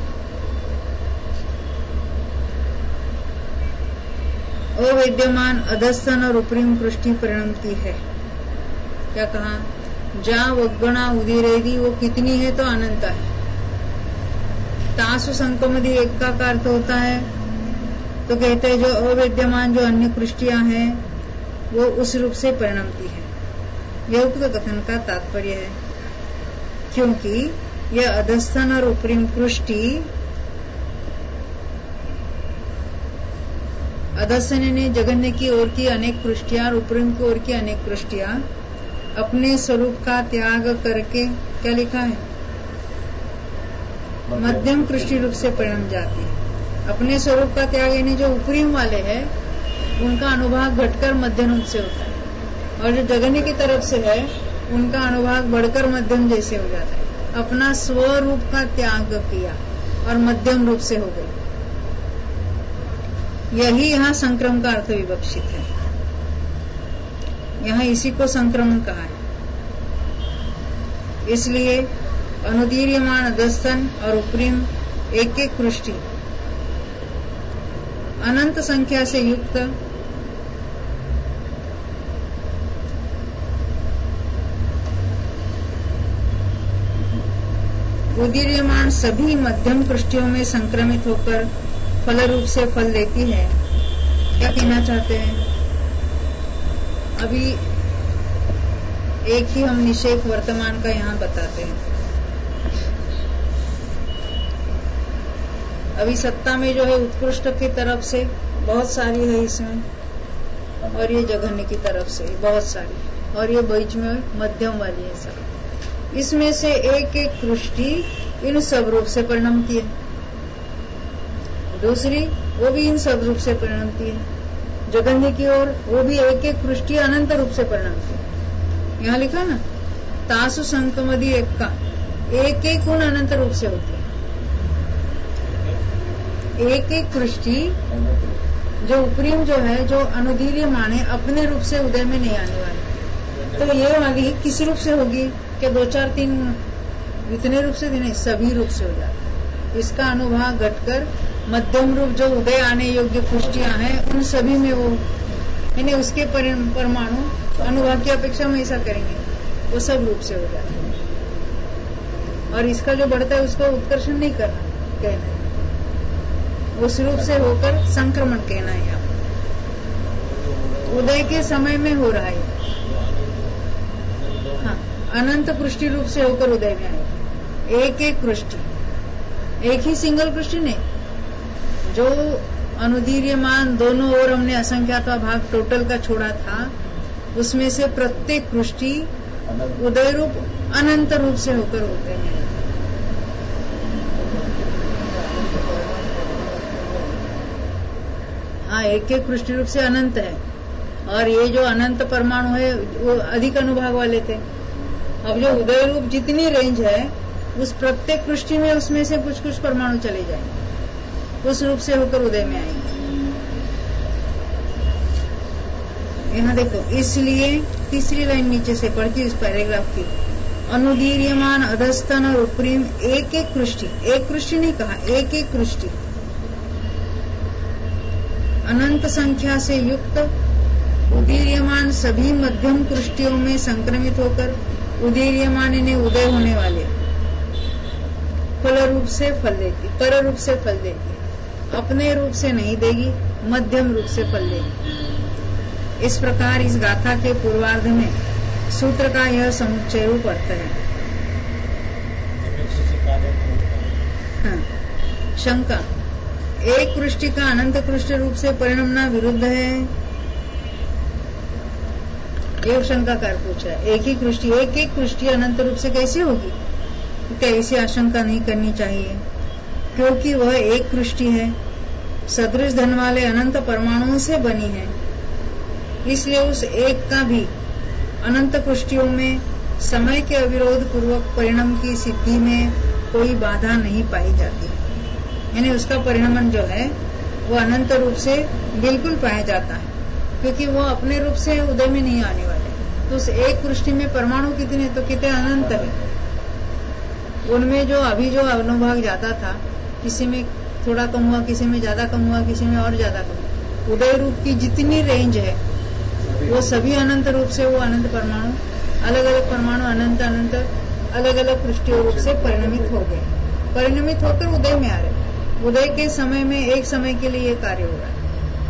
अविद्यमान अधस्तन और उपरिम कृष्टि परिणमती है। क्या कहा? जा वग्गणा उदीरेदि, वो कितनी है? तो अनंत है। तासु संकमदि एक का अर्थ होता है, तो कहते हैं जो अविद्यमान जो अन्य कृष्टियां हैं वो उस रूप से परिणमती है। यह उक्त कथन का तात्पर्य है, क्योंकि यह अधस्तन और उपरिम कृष्टि, अधस्तन ने जगन्य की ओर की अनेक कृष्टियां और उपरिम की ओर की अनेक कृष्टियां अपने स्वरूप का त्याग करके, क्या लिखा है? मध्यम कृष्टि रूप से परिणम जाती है। अपने स्वरूप का त्याग यानी जो उपरिम वाले हैं उनका अनुभाग घटकर मध्य रूप से होता है, और जो जगन्य की तरफ से है उनका अनुभाग बढ़कर मध्यम जैसे हो जाता है। अपना स्वरूप का त्याग किया और मध्यम रूप से हो गई। यही यहाँ संक्रमण का अर्थ विवक्षित है। यहाँ इसी को संक्रमण कहा है। इसलिए अनुदीर्यमान अधस्तन और उपरिम एक एक कृष्टि अनंत संख्या से युक्त उदीर्यमान सभी मध्यम कृष्टियों में संक्रमित होकर फल रूप से फल देती है। क्या कहना चाहते हैं? अभी एक ही हम निषेध वर्तमान का यहाँ बताते हैं। अभी सत्ता में जो है उत्कृष्ट की तरफ से बहुत सारी है इसमें, और ये जघन्य की तरफ से बहुत सारी, और ये बीच में मध्यम वाली है सब। इसमें से एक एक कृष्टि इन सब रूप से परिणमती है, दूसरी वो भी इन सब रूप से परिणमती है। जघन्य की ओर वो भी एक एक कृष्टि अनंत रूप से परिणमती है। यहाँ लिखा ना, तासु संकमदि एक का एक एक गुण अनंत रूप से होती है। एक एक कृष्टि जो उपरिम जो है, जो अनुदीर्य माने अपने रूप से उदय में नहीं आने वाली, तो ये वाली किस रूप से होगी? कि 2 4 3 इतने रूप से नहीं, सभी रूप से हो जाता है। इसका अनुभाग घटकर मध्यम रूप जो उदय आने योग्य पुष्टियां हैं उन सभी में वो यानी उसके परमाणु अनुभाग की अपेक्षा में ऐसा करेंगे, वो सब रूप से हो जाता है। और इसका जो बढ़ता है उसको उत्कर्षण नहीं करना, कहना है उस रूप से होकर संक्रमण कहना है। यहाँ उदय के समय में हो रहा है। हाँ, अनंत पृष्टि रूप से होकर उदय में आएगा। एक एक पृष्टि, एक ही सिंगल पृष्टि नहीं। जो अनुदीर्यमान दोनों ओर हमने असंख्यात्वा भाग टोटल का छोड़ा था, उसमें से प्रत्येक पृष्टि उदय रूप अनंत रूप से होकर उदय में आएगा। हाँ, एक एक पृष्टि रूप से अनंत है, और ये जो अनंत परमाणु है वो अधिक अनुभाग वाले थे। अब जो उदय रूप जितनी रेंज है उस प्रत्येक पृष्टि में उसमें से कुछ कुछ परमाणु चले जाएंगे, उस रूप से होकर उदय में आएंगे। यहाँ देखो, इसलिए तीसरी लाइन नीचे से पढ़ती इस पैराग्राफ की, अनुदीर्यमान अधस्तन और उपरिम एक एक पृष्टि, एक पृष्टि नहीं कहा, एक एक पृष्टि अनंत संख्या से युक्त उदीर्यमान सभी मध्यम कृष्टियों में संक्रमित होकर उदीर्यमान ने उदय होने वाले फल रूप से फल देगी, पर रूप से फल देगी, अपने रूप से नहीं देगी, मध्यम रूप से फल देगी। इस प्रकार इस गाथा के पूर्वार्ध में सूत्र का यह समुच्चय रूप अर्थ है। हाँ, शंका, एक कृष्टि का अनंत कृष्ट रूप से परिणमना विरुद्ध है। एक शंकाकार पूछा है, एक ही कृष्टि, एक एक कृष्टि अनंत रूप से कैसे होगी? क्या ऐसी आशंका नहीं करनी चाहिए, क्योंकि वह एक कृष्टि है, सदृश धन वाले अनंत परमाणुओं से बनी है। इसलिए उस एक का भी अनंत कृष्टियों में समय के अविरोध पूर्वक परिणाम की सिद्धि में कोई बाधा नहीं पाई जाती, यानी उसका परिणमन जो है वो अनंत रूप से बिल्कुल पाया जाता है, क्योंकि वो अपने रूप से उदय में नहीं आने वाले। तो उस एक कृष्टि में परमाणु कितने, तो कितने अनंत है। उनमें जो अभी जो अनुभाग जाता था, किसी में थोड़ा कम हुआ, किसी में ज्यादा कम हुआ, किसी में और ज्यादा कम। उदय रूप की जितनी रेंज है वो सभी अनंत रूप से, वो अनंत परमाणु, अलग अलग परमाणु अनंत अनंत अलग अलग पृष्ठीय रूप से परिणमित हो गए, परिणमित होकर उदय में आ रहे। उदय के समय में एक समय के लिए ये कार्य हो रहा है।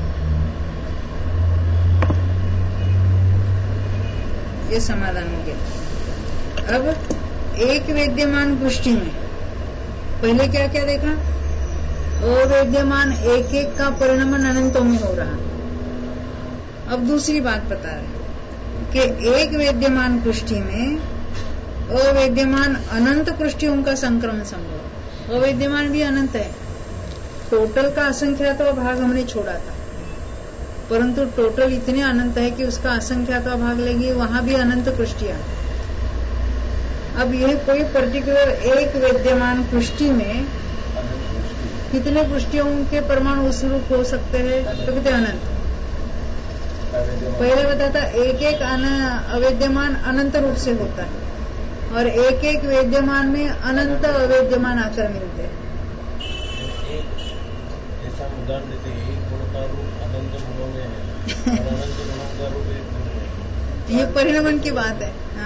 ये समाधान हो गया। अब एक वेद्यमान पुष्टि में पहले क्या क्या देखा? अवेद्यमान एक एक का परिणमन अनंतों में हो रहा। अब दूसरी बात बता रहे कि एक वेद्यमान पुष्टि में अवेद्यमान अनंत पुष्टियों का संक्रमण संभव। अवेद्यमान भी अनंत है, टोटल का असंख्यात भाग हमने छोड़ा था, परंतु टोटल इतने अनंत है कि उसका असंख्यात्वा भाग लेगी, वहां भी अनंत कृष्टियां। अब यह कोई पर्टिकुलर एक विद्यमान कृष्टि में कितने कृष्टियों के परमाणु उस रूप हो सकते हैं, तो कितने अनंत। पहले बताता एक एक अविद्यमान अनंत रूप से होता है और एक एक विद्यमान में अनंत अविद्यमान आकर मिलते हैं। ऐसा उदाहरण देते हैं, एक गुण का रूप अनंत गुणों में है और अनंत गुणों का रूप एक गुण में। ये परिणमन की बात है। हाँ।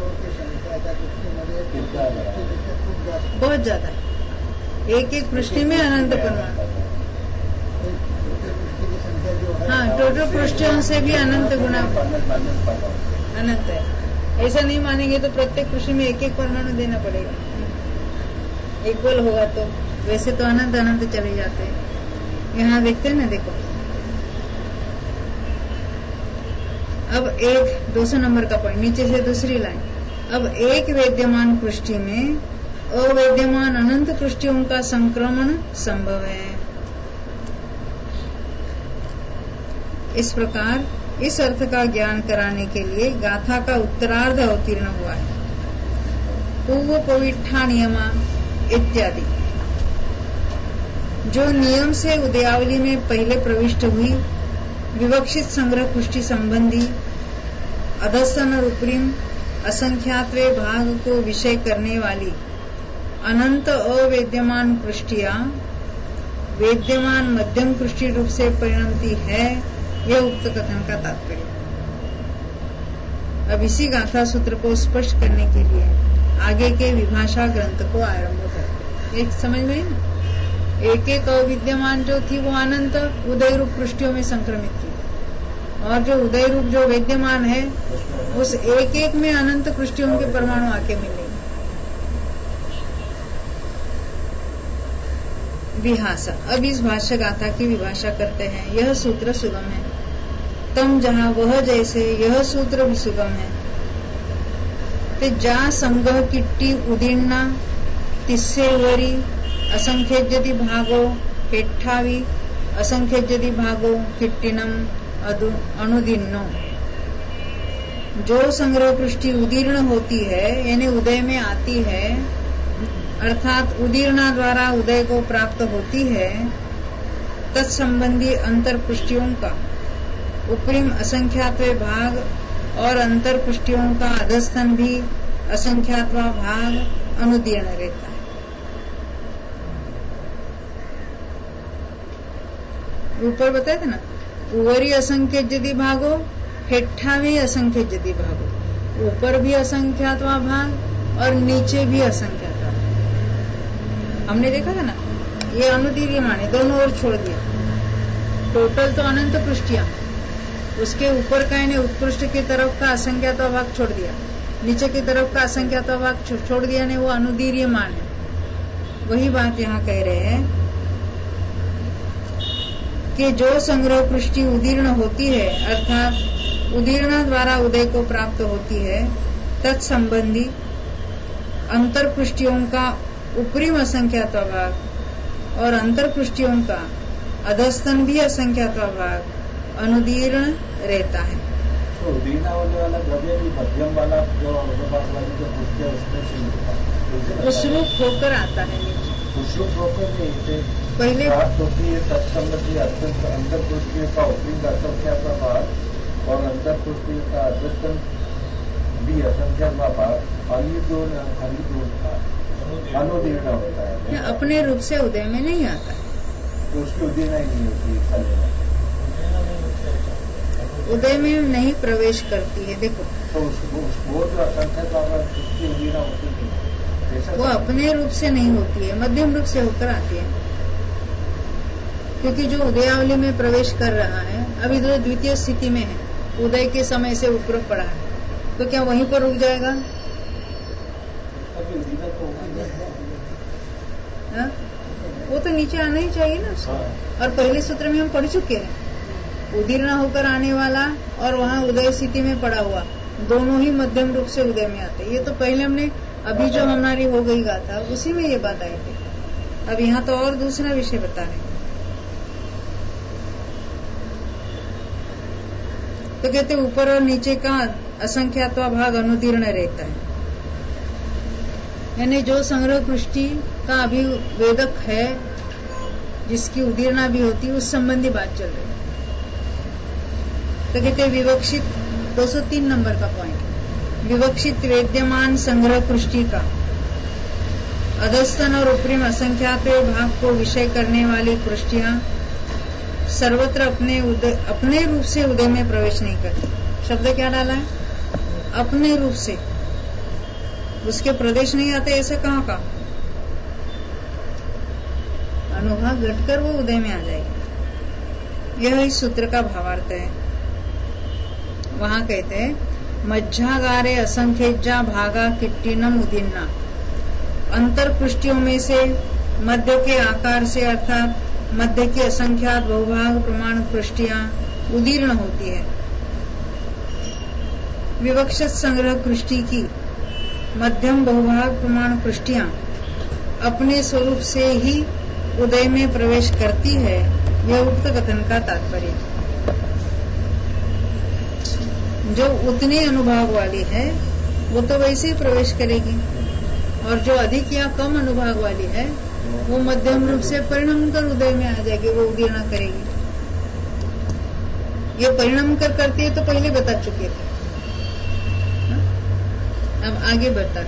बहुत ज्यादा एक एक पृष्ठि में अनंत परमाणु। हाँ, टोटल पृष्ठों से भी अनंत गुना अनंत है। ऐसा नहीं मानेंगे तो प्रत्येक पृष्ठि में एक एक परमाणु देना पड़ेगा, इक्वल होगा तो। वैसे तो अनंत अनंत चले जाते हैं। यहाँ देखते हैं ना, देखो अब एक 200 नंबर का पॉइंट, नीचे से दूसरी लाइन। अब एक विद्यमान पृष्ठि में अविद्यमान अनंत पृष्ठियों का संक्रमण संभव है। इस प्रकार इस अर्थ का ज्ञान कराने के लिए गाथा का उत्तरार्ध अवतीर्ण हुआ है। पूर्व पविठा नियमा इत्यादि जो नियम से उदयावली में पहले प्रविष्ट हुई विवक्षित संग्रह पुष्टि संबंधी अधस्तन और उपरिम असंख्यात्वे भाग को विषय करने वाली अनंत अवेद्यमान पृष्ठियां वेद्यमान मध्यम पृष्ठि रूप से परिणमती है, यह उक्त कथन का तात्पर्य। अब इसी गाथा सूत्र को स्पष्ट करने के लिए आगे के विभाषा ग्रंथ को आरंभ करते। एक समझ में, एक एक अविद्यमान जो थी वो अनंत उदय रूप पृष्ठियों में संक्रमित थी, और जो उदय रूप जो विद्यमान है उस एक एक में अनंत पृष्ठियों के परमाणु आके मिलेंगे। विहासा। अब इस भाष्य गाथा की विभाषा करते हैं। यह सूत्र सुगम है, तम जहाँ वह जैसे यह सूत्र भी सुगम है। ते जा संगह किट्टी उदीर्णा तिस्से वरी असंख्यज्यति भागो हेठावी असंख्यज्यति भागो किट्टिनम अनुदीर्णो। जो संग्रह पृष्ठि उदीर्ण होती है यानी उदय में आती है, अर्थात उदीर्णा द्वारा उदय को प्राप्त होती है, तत्संबंधी अंतर पृष्ठियों का उपरिम असंख्यात्व भाग और अंतर पृष्ठियों का अधस्तन भी असंख्यात्वा भाग अनुदीर्ण रहता है। ऊपर बताए थे ना, ऊपरी असंख्य यदि भागो हेठा भी असंख्य यदि भागो, ऊपर भी असंख्यात्वा भाग और नीचे भी असंख्यात्वा। हमने देखा था ना, ये अनुदीर्य माने दोनों ओर छोड़ दिया। टोटल तो अनंत पृष्ठियां, उसके ऊपर का यानी उत्कृष्ट की तरफ का असंख्यात्वा भाग छोड़ दिया, नीचे की तरफ का असंख्यात्वा भाग छोड़ दिया ने वो अनुदीर्य मान है। वही बात यहाँ कह रहे हैं कि जो संग्रह पृष्ठि उदीर्ण होती है, अर्थात उदीर्ण द्वारा उदय को प्राप्त होती है, तत्संबंधी अंतर पृष्ठियों का उपरिम असंख्यात्वा भाग और अंतर पृष्ठियों का अधस्तन भी असंख्यात्वा भाग अनुदीर्ण रहता है। तो उदीर्ण होने वाला द्रव्य भी मध्यम वाला जो अनुभाग वाली जो पृष्ठि है उसमें से मिलता है, उश्रूप होकर आता है। उश्रूप होकर नहीं, पहले प्राप्त होती है तत्संबंधी अंतर पृष्ठियों का उपरिम असंख्यात्वा भाग और अंतर पृष्ठियों का अधस्तन भी असंख्यात्वा भाग अनुदीर्ण होता है। अपने रूप से उदय में नहीं आता, तो उसकी उदीर्ण ही नहीं होती, उदय में नहीं प्रवेश करती है। देखो तो वो जो असंख्यात्वा भाग उसकी उदीर्ण होती है, वो अपने रूप से नहीं होती है, मध्यम रूप से होकर आती है। क्योंकि जो उदयावली में प्रवेश कर रहा है अभी तो द्वितीय स्थिति में है, उदय के समय से ऊपर पड़ा है, तो क्या वहीं पर रुक जाएगा? हा? वो तो नीचे आना ही चाहिए ना उसको। और पहले सूत्र में हम पढ़ चुके हैं, उदीर्ण होकर आने वाला और वहाँ उदय स्थिति में पड़ा हुआ, दोनों ही मध्यम रूप से उदय में आते। ये तो पहले हमने अभी जो हमारी हो गई गाथा उसी में ये बात आई थी। अब यहाँ तो और दूसरा विषय बता रहे हैं। तो कहते ऊपर और नीचे का असंख्यात्वा भाग अनुदीर्ण रहता है, यानी जो संग्रह कृष्टि का अभिवेदक है, जिसकी उदीर्णा भी होती है, उस संबंधी बात चल रही है। तो कहते विवक्षित 203 नंबर का पॉइंट, विवक्षित वेद्यमान संग्रह कृष्टि का अधस्तन और उपरिम असंख्यात भाग को विषय करने वाली कृष्टियां सर्वत्र अपने रूप से उदय में प्रवेश नहीं करती। शब्द क्या डाला है? अपने रूप से, उसके प्रदेश नहीं आते, ऐसे कहाँ का अनुभाग घटकर वो उदय में आ जाएगी। यह इस सूत्र का भावार्थ है। वहां कहते हैं मज्जागारे असंख्यज्जा भागा किट्टिनम उदीर्णा, अंतरपृष्ठियों में से मध्य के आकार से अर्थात मध्य की असंख्यात बहुभाग प्रमाण पृष्ठियां उदीर्ण होती है। विवक्षित संग्रह कृष्टि की मध्यम बहुभाग प्रमाण पृष्ठियां अपने स्वरूप से ही उदय में प्रवेश करती है, यह उक्त कथन का तात्पर्य। जो उतने अनुभाग वाली है वो तो वैसे ही प्रवेश करेगी, और जो अधिक या कम अनुभाग वाली है वो मध्यम रूप से परिणाम कर उदय में आ जाएगी, वो उदीर्णा करेगी। ये परिणाम कर करती है तो पहले बता चुके थे, अब आगे बता।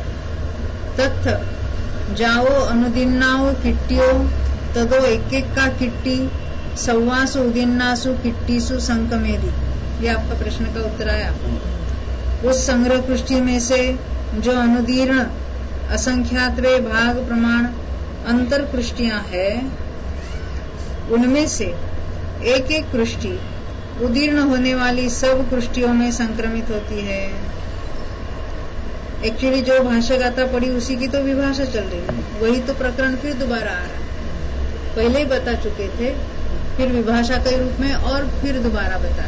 तत्थ जाओ अनुदीर्णाओ किट्टियो तदो एक एक का किट्टी सव्वासु उदीर्णासु किट्टीसु संकमेदी। ये आपका प्रश्न का उत्तर आया। उस संग्रह कृष्टि में से जो अनुदीर्ण असंख्यात भाग प्रमाण अंतर कृष्टियां है, उनमें से एक एक कृष्टि उदीर्ण होने वाली सब कृष्टियों में संक्रमित होती है। एक्चुअली जो भाष्य गाथा पड़ी उसी की तो विभाषा चल रही है, वही तो प्रकरण फिर दोबारा आ रहा है। पहले ही बता चुके थे, फिर विभाषा के रूप में और फिर दोबारा बता।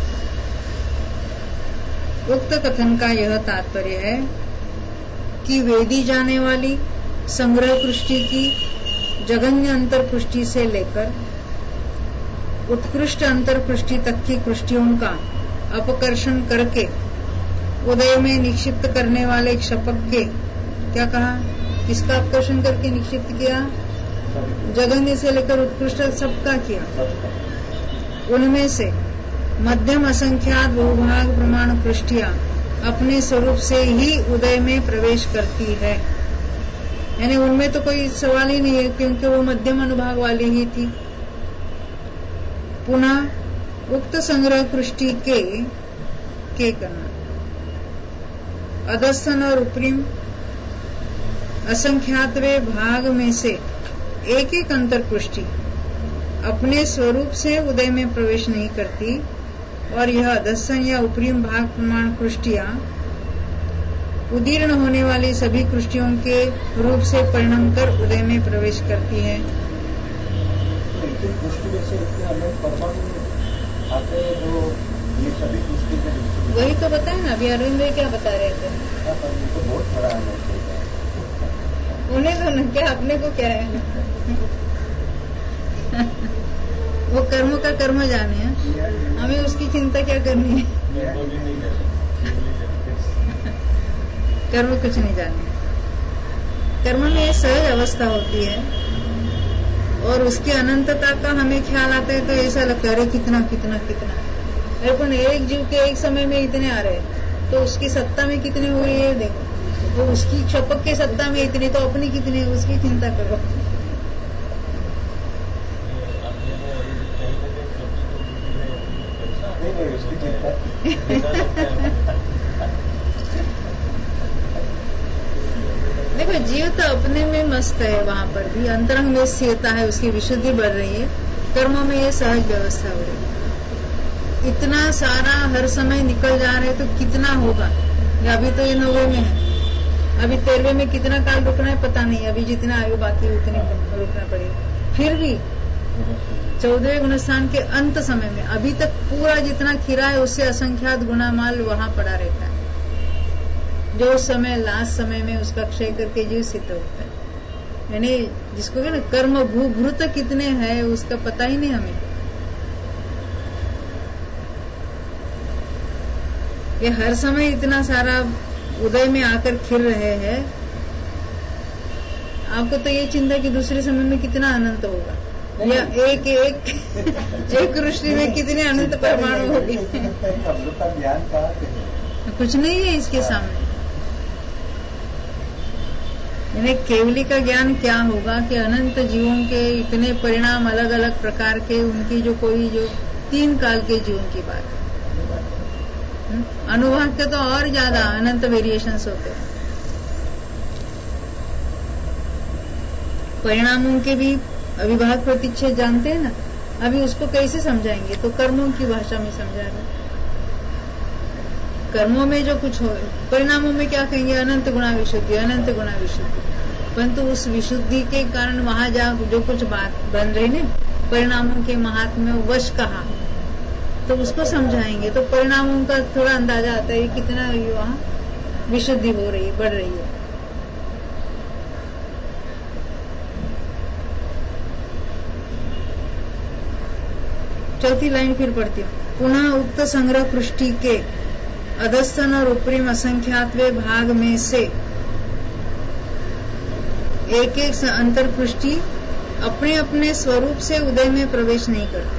उक्त कथन का यह तात्पर्य है कि वेदी जाने वाली संग्रह कृष्टि की जघन्य अंतर कृष्टि से लेकर उत्कृष्ट अंतर कृष्टि तक की कृष्टियों का अपकर्षण करके उदय में निक्षिप्त करने वाले क्षपक के, क्या कहा, किसका अपकर्षण करके निक्षिप्त किया? जघन्य से लेकर उत्कृष्ट सबका किया। उनमें से मध्यम असंख्यात बहुभाग प्रमाण कृष्टियां अपने स्वरूप से ही उदय में प्रवेश करती है, यानी उनमें तो कोई सवाल ही नहीं है, क्योंकि वो मध्यम अनुभाग वाली ही थी। पुनः उक्त संग्रह कृष्टि के करना अधस्तन और उपरिम असंख्यातवे भाग में से एक एक अंतर कृष्टि अपने स्वरूप से उदय में प्रवेश नहीं करती, और यह अधस्तन या उपरिम भाग प्रमाण कृष्टियां उदीर्ण होने वाली सभी कृष्टियों के रूप से परिणाम कर उदय में प्रवेश करती है। वही तो बताए ना अभी अरविंद भाई, क्या बता रहे थे? उन्हें तो न, क्या अपने को क्या है वो कर्म का कर्म जाने हैं, हमें उसकी चिंता क्या करनी है। कर्म कुछ नहीं जाने। कर्म में एक सहज अवस्था होती है और उसकी अनंतता का हमें ख्याल आता है तो ऐसा लगता है अरे कितना कितना कितना, अरे पर एक जीव के एक समय में इतने आ रहे हैं तो उसकी सत्ता में कितने हो रही है देखो, तो उसकी क्षपक की सत्ता में इतनी तो अपनी कितनी, उसकी चिंता करो। देखो जीव तो अपने में मस्त है, वहां पर भी अंतरंग में स्थिरता है, उसकी विशुद्धि बढ़ रही है, कर्मों में ये सहज व्यवस्था हो रही है। इतना सारा हर समय निकल जा रहे तो कितना होगा। अभी तो ये 90 में है, अभी 13वें में कितना काल रुकना है पता नहीं, अभी जितना आयु बाकी उतने रुकना पड़ेगा। फिर भी 14वें गुणस्थान के अंत समय में अभी तक पूरा जितना खीरा है उससे असंख्यात गुना माल वहां पड़ा रहता है, जो उस समय लास्ट समय में उसका क्षय करके जीव सिद्ध होता है। यानी जिसको ना कर्म भूभृत कितने हैं उसका पता ही नहीं हमें। ये हर समय इतना सारा उदय में आकर खिल रहे हैं, आपको तो ये चिंता कि दूसरे समय में कितना अनंत होगा, या एक सृष्टि में कितने अनंत परमाणु होगी। ज्ञान कुछ नहीं है इसके सामने। यानी केवली का ज्ञान क्या होगा कि अनंत जीवों के इतने परिणाम अलग अलग प्रकार के, उनकी जो 3 काल के जीवों की बात है। अनुभव के तो और ज्यादा अनंत वेरिएशंस होते हैं। परिणामों के भी अविभाग प्रतिच्छेद जानते हैं ना, अभी उसको कैसे समझाएंगे? तो कर्मों की भाषा में समझा रहे। कर्मों में जो कुछ हो, परिणामों में क्या कहेंगे? अनंत गुणा विशुद्धि, अनंत गुणा विशुद्धि। परंतु उस विशुद्धि के कारण वहां जा जो कुछ बात बन रही ने, परिणामों के महात्म्य वश कहा, तो उसको समझाएंगे तो परिणामों का थोड़ा अंदाजा आता है कितना वहां विशुद्धि हो रही है, बढ़ रही है। चौथी लाइन फिर पढ़ती हूँ। पुनः उक्त संग्रह पृष्ठि के अधस्तन और उपरिम असंख्यातवे भाग में से एक एक अंतर पृष्ठि अपने अपने स्वरूप से उदय में प्रवेश नहीं करती,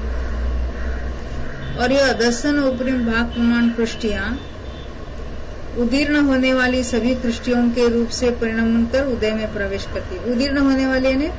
और यह अधस्तन और उपरिम भाग प्रमाण पृष्ठियां उदीर्ण होने वाली सभी पृष्ठियों के रूप से परिणमन कर उदय में प्रवेश करती। उदीर्ण होने वाले ने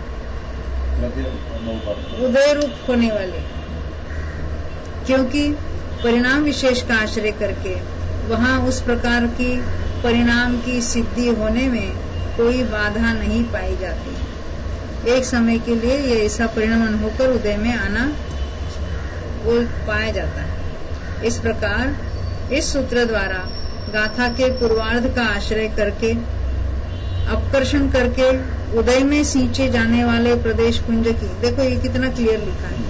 उदय रूप होने वाले, क्योंकि परिणाम विशेष का आश्रय करके वहां उस प्रकार की परिणाम की सिद्धि होने में कोई बाधा नहीं पाई जाती। एक समय के लिए यह ऐसा परिणमन होकर उदय में आना वो पाया जाता है। इस प्रकार इस सूत्र द्वारा गाथा के पूर्वार्ध का आश्रय करके अपकर्षण करके उदय में सींचे जाने वाले प्रदेश पुंज की, देखो ये कितना क्लियर लिखा है,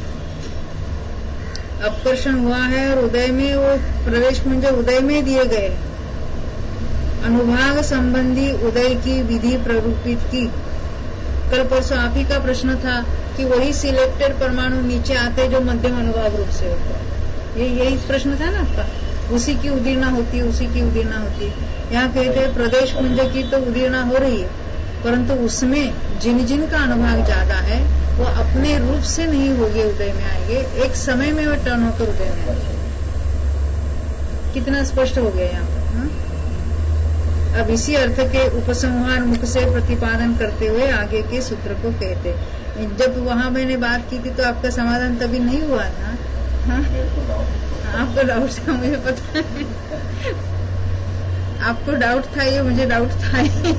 अपकर्षण हुआ है और उदय में वो प्रवेश पुंज उदय में दिए गए। अनुभाग संबंधी उदय की विधि प्ररूपित की। कल परसों आप ही का प्रश्न था कि वही सिलेक्टेड परमाणु नीचे आते जो मध्यम अनुभाग रूप से होता है। यही प्रश्न था ना आपका, उसी की उदीर्णा होती है, उसी की उदीर्णा होती है। यहाँ कहते हैं प्रदेश पुंज की तो उदीर्णा हो रही है, परंतु उसमें जिन जिन का अनुभाग ज्यादा है वो अपने रूप से नहीं होंगे, उदय में आएंगे, एक समय में वो टर्न होकर उदय में आएंगे। कितना स्पष्ट हो गया यहाँ पर। अब इसी अर्थ के उपसंहार मुख से प्रतिपादन करते हुए आगे के सूत्र को कहते। जब वहां मैंने बात की थी तो आपका समाधान तभी नहीं हुआ था। हाँ? आपको डाउट था, मुझे पता है। आपको डाउट था, ये मुझे डाउट था।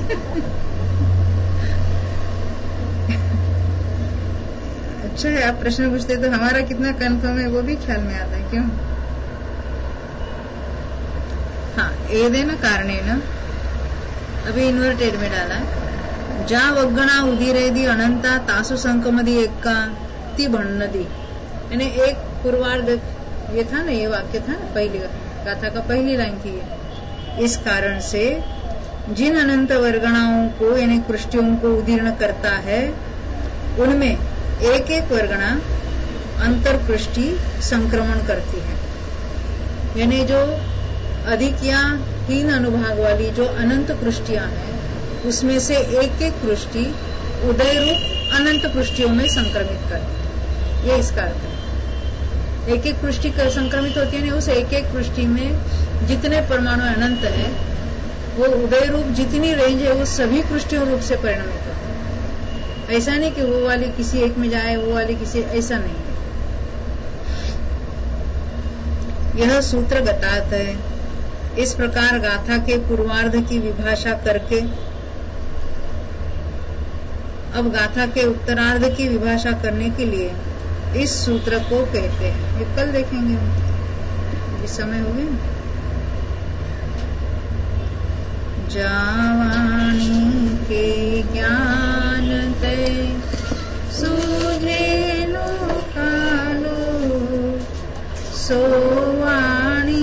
अच्छा है आप प्रश्न पूछते तो हमारा कितना कन्फर्म है वो भी ख्याल में आता है, क्यों? हाँ, एदेन कारणेन, अभी इन्वर्टेड में डाला, जा वग्गणा उदीरेदि अनंता तासु संकमदि एक्का ती भन्नदी। यानी एक पूर्वार्ध ये था ना, ये वाक्य था ना, पहली गाथा का पहली लाइन थी ये। इस कारण से जिन अनंत वर्गणाओं को यानी कृष्टियों को उदीर्ण करता है उनमें एक एक वर्गणा अंतर कृष्टि संक्रमण करती है। यानी जो अधिक या हीन अनुभाग वाली जो अनंत कृष्टियां हैं उसमें से एक एक कृष्टि उदय रूप अनंत कृष्टियों में संक्रमित करती है। ये इसका अर्थ है। एक एक कृष्टि संक्रमित होती है, उस एक एक कृष्टि में जितने परमाणु अनंत है वो उदय रूप जितनी रेंज है वो सभी कृष्टियों रूप से परिणमित होती है। ऐसा नहीं कि वो वाली किसी एक में जाए, वो वाली किसी, ऐसा नहीं है। यह सूत्र गतार्थ है। इस प्रकार गाथा के पूर्वार्ध की विभाषा करके अब गाथा के उत्तरार्ध की विभाषा करने के लिए इस सूत्र को कहते हैं। ये कल देखेंगे, इस समय हो गए। जावाणी के ज्ञान ते सूझे लोकालो सोवाणी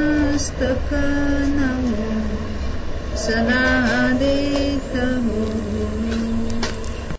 मस्तक नमो सदा देत हो।